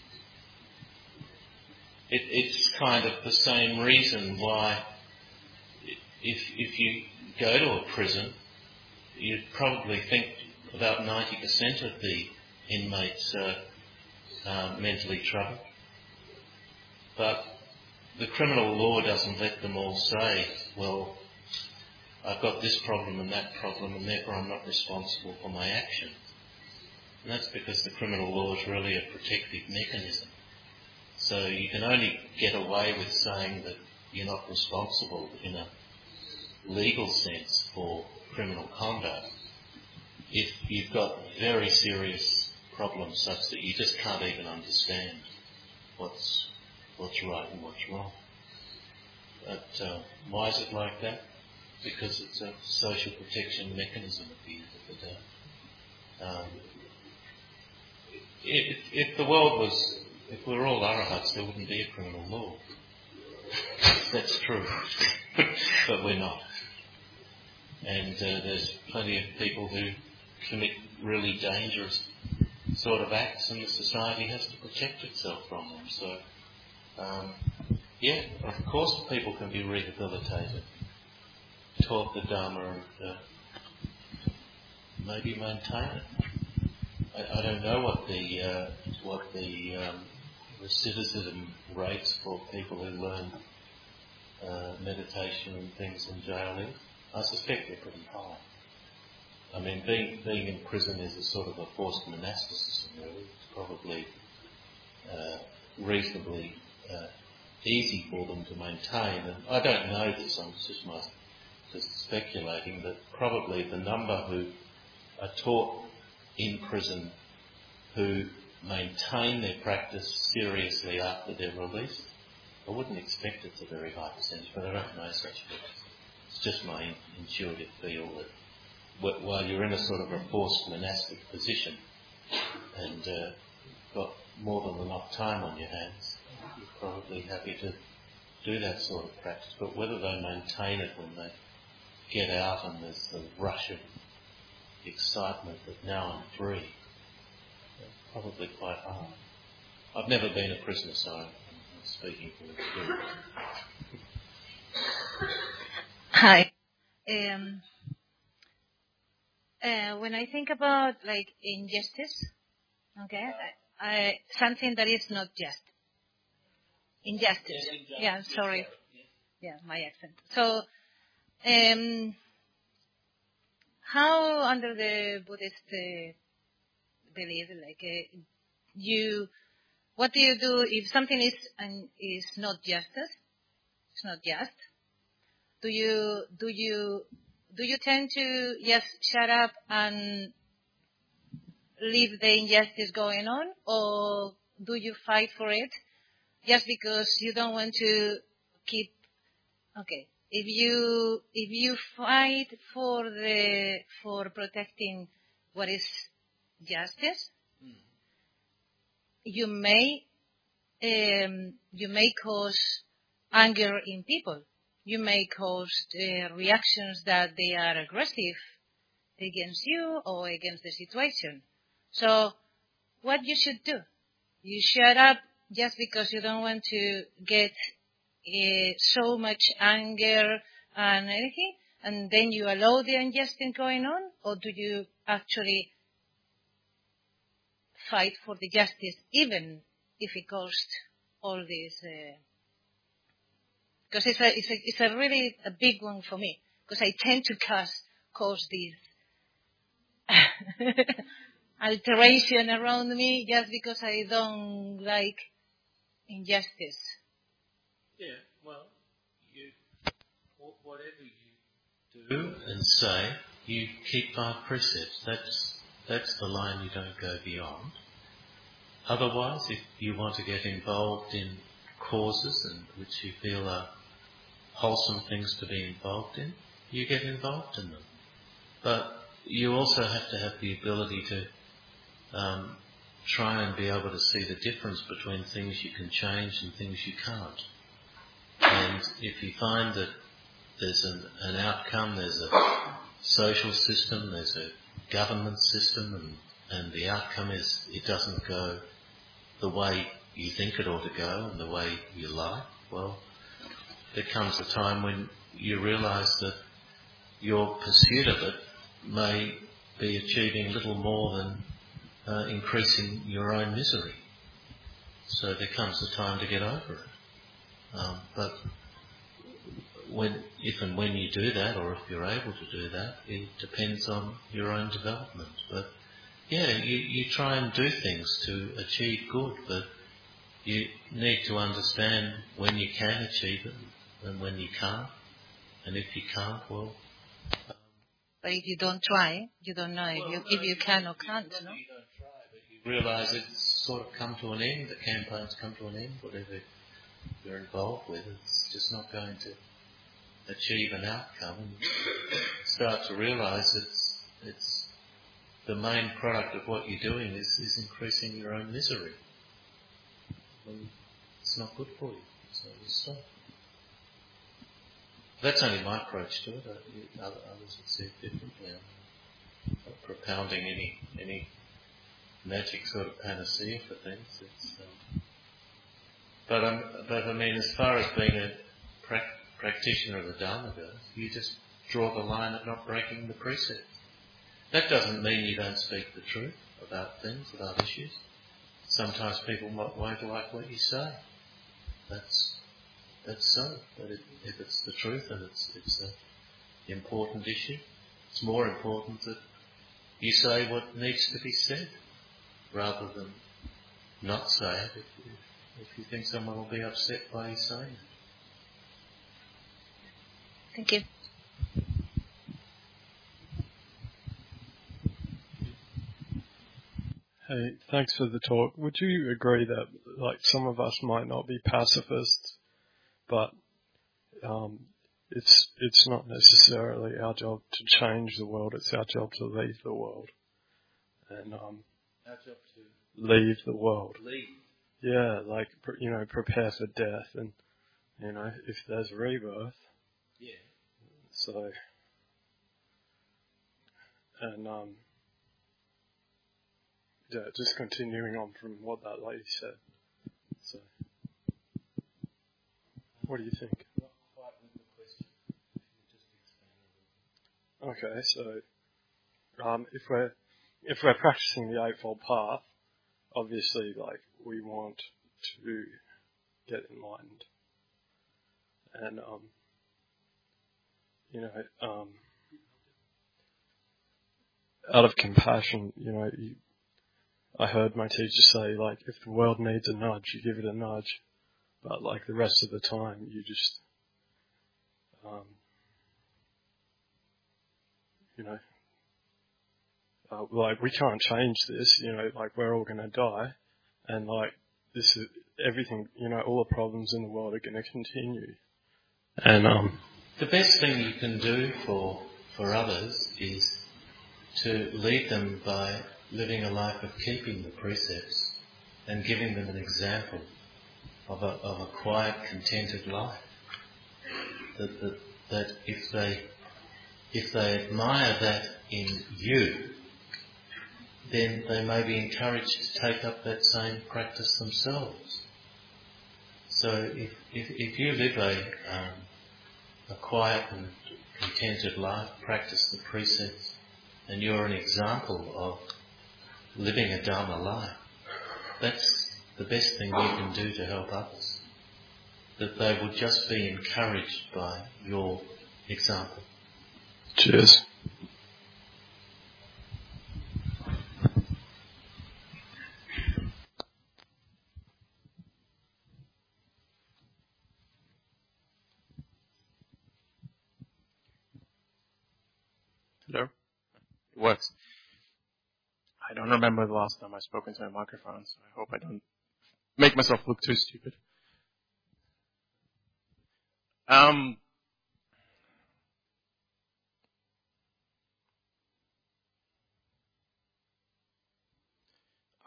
It, it's kind of the same reason why, if if you go to a prison, you'd probably think about ninety percent of the inmates are uh, mentally troubled. But the criminal law doesn't let them all say, well, I've got this problem and that problem and therefore I'm not responsible for my action. And that's because the criminal law is really a protective mechanism. So you can only get away with saying that you're not responsible in a legal sense for criminal conduct if you've got very serious problems such that you just can't even understand what's what's right and what's wrong. But uh, why is it like that? Because it's a social protection mechanism at the end of the day. Um, if, if the world was, if we were all arahats, there wouldn't be a criminal law. That's true. But we're not. And uh, there's plenty of people who commit really dangerous sort of acts, and the society has to protect itself from them. So, um, yeah, of course people can be rehabilitated, taught the Dharma, and uh, maybe maintain it. I, I don't know what the uh, what the um, recidivism rates for people who learn uh, meditation and things in jail is. I suspect they're pretty high. I mean, being being in prison is a sort of a forced monasticism, really. It's probably uh, reasonably uh, easy for them to maintain. And I don't know this, I'm just, my, just speculating, that probably the number who are taught in prison who maintain their practice seriously after they're released, I wouldn't expect it's a very high percentage, but I don't know such figures. It's just my intuitive feel that while you're in a sort of a forced monastic position and uh, got more than enough time on your hands, you're probably happy to do that sort of practice. But whether they maintain it when they get out and there's the rush of excitement that now I'm free, probably quite hard. I've never been a prisoner, so I'm speaking from experience. Hi. Um, uh, when I think about like injustice, okay, I, I something that is not just injustice. Yeah, sorry. Yeah, my accent. So, um, how under the Buddhist uh, belief, like uh, you, what do you do if something is and is not justice? It's not just. Do you do you do you tend to just shut up and leave the injustice going on, or do you fight for it just because you don't want to keep? Okay, if you if you fight for the for protecting what is justice, mm. you may um, you may cause anger in people. You may cause uh, reactions that they are aggressive against you or against the situation. So what you should do, you shut up just because you don't want to get uh, so much anger and anything, and then you allow the injustice going on, or do you actually fight for the justice even if it costs all this uh, Because it's a, it's a, it's a really a big one for me. Because I tend to cause, cause this alteration around me just because I don't like injustice. Yeah, well, you, whatever you do and say, you keep by precepts. That's, that's the line you don't go beyond. Otherwise, if you want to get involved in causes and which you feel are wholesome things to be involved in, you get involved in them. But you also have to have the ability to um, try and be able to see the difference between things you can change and things you can't. And if you find that there's an, an outcome, there's a social system, there's a government system, and, and the outcome is it doesn't go the way you think it ought to go and the way you like, well, there comes a time when you realise that your pursuit of it may be achieving little more than uh, increasing your own misery. So there comes a time to get over it. Um, but when, if and when you do that, or if you're able to do that, it depends on your own development. But yeah, you, you try and do things to achieve good, but you need to understand when you can achieve it and when you can't. And if you can't, well... Um, but if you don't try, you don't know if, well, you, if you can or can't. Not no? You don't try, but you realise it's sort of come to an end, the campaign's come to an end, whatever you're involved with, it's just not going to achieve an outcome, and start to realise it's it's the main product of what you're doing is, is increasing your own misery. And it's not good for you, so you stop. That's only my approach to it. Others would see it differently. I'm not propounding any any magic sort of panacea for things. It's, um, but um, but I mean, as far as being a pra- practitioner of the Dharma goes, you just draw the line at not breaking the precept. That doesn't mean you don't speak the truth about things, about issues. Sometimes people might, won't like what you say. That's that's so. But if, if it's the truth and it's it's an important issue, it's more important that you say what needs to be said rather than not say it if, if, if you think someone will be upset by you saying it. Thank you. Hey, thanks for the talk. Would you agree that, like, some of us might not be pacifists, but um, it's it's not necessarily our job to change the world. It's our job to leave the world, and um, our job to leave the world. Leave. Yeah, like you know, prepare for death, and you know, if there's rebirth. Yeah. So, and um. Yeah, just continuing on from what that lady said. So, what do you think? Not quite with the question. If you just expand a little. Okay, so um, if we're if we're practicing the Eightfold Path, obviously, like we want to get enlightened, and um, you know, um, out of compassion, you know. You, I heard my teacher say, like, if the world needs a nudge, you give it a nudge. But, like, the rest of the time, you just, um, you know, uh, like, we can't change this, you know, like, we're all going to die. And, like, this is everything, you know, all the problems in the world are going to continue. And, um, the best thing you can do for, for others is to lead them by living a life of keeping the precepts and giving them an example of a, of a quiet, contented life. That, that, that if they, if they admire that in you, then they may be encouraged to take up that same practice themselves. So if, if, if you live a, um, a quiet and contented life, practice the precepts, and you're an example of living a Dharma life, that's the best thing you can do to help others. That they will just be encouraged by your example. Cheers. Hello? It works. I don't remember the last time I spoke into a microphone, so I hope I don't make myself look too stupid. Um,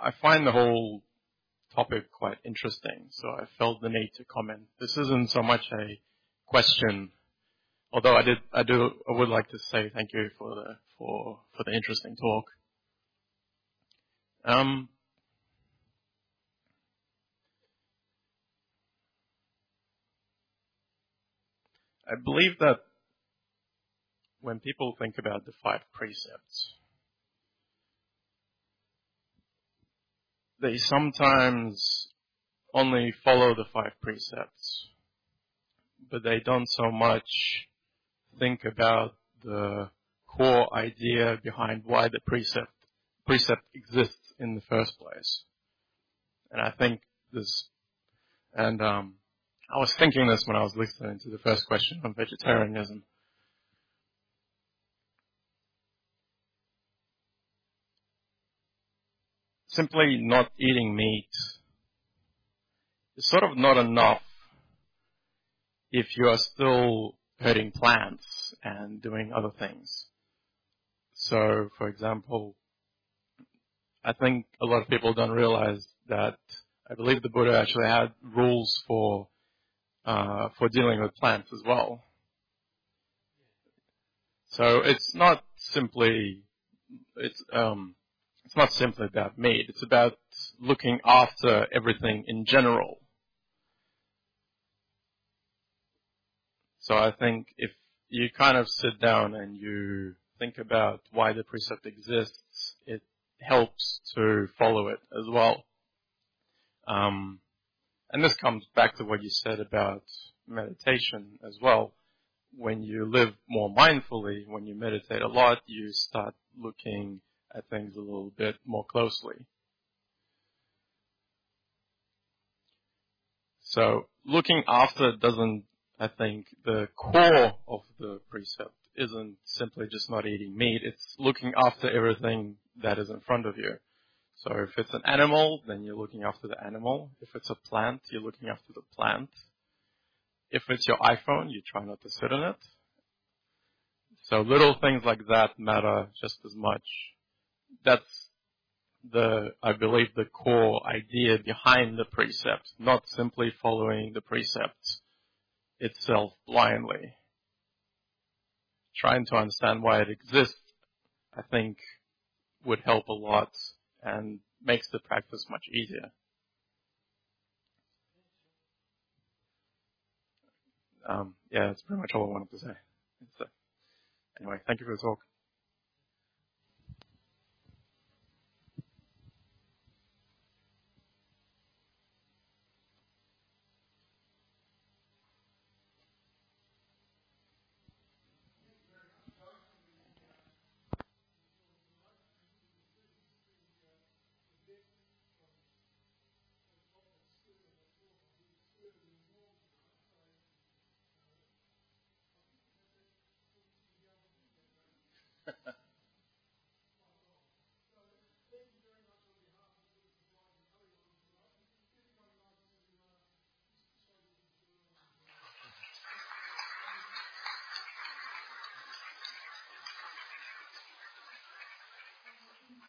I find the whole topic quite interesting, so I felt the need to comment. This isn't so much a question, although I did, I do, I would like to say thank you for the for for the interesting talk. Um, I believe that when people think about the five precepts, they sometimes only follow the five precepts, but they don't so much think about the core idea behind why the precept precept exists in the first place. And I think this, and um, I was thinking this when I was listening to the first question on vegetarianism. Simply not eating meat is sort of not enough if you are still hurting plants and doing other things. So, for example, I think a lot of people don't realize that I believe the Buddha actually had rules for uh, for dealing with plants as well. So it's not simply it's um it's not simply about meat. It's about looking after everything in general. So I think if you kind of sit down and you think about why the precept exists, it helps to follow it as well. Um, and this comes back to what you said about meditation as well. When you live more mindfully, when you meditate a lot, you start looking at things a little bit more closely. So looking after doesn't, I think, the core of the precept isn't simply just not eating meat. It's looking after everything that is in front of you. So if it's an animal, then you're looking after the animal. If it's a plant, you're looking after the plant. If it's your iPhone, you try not to sit on it. So little things like that matter just as much. That's the, I believe, the core idea behind the precept, not simply following the precept itself blindly. Trying to understand why it exists, I think, would help a lot and makes the practice much easier. Um, yeah, that's pretty much all I wanted to say. So, anyway, thank you for the talk.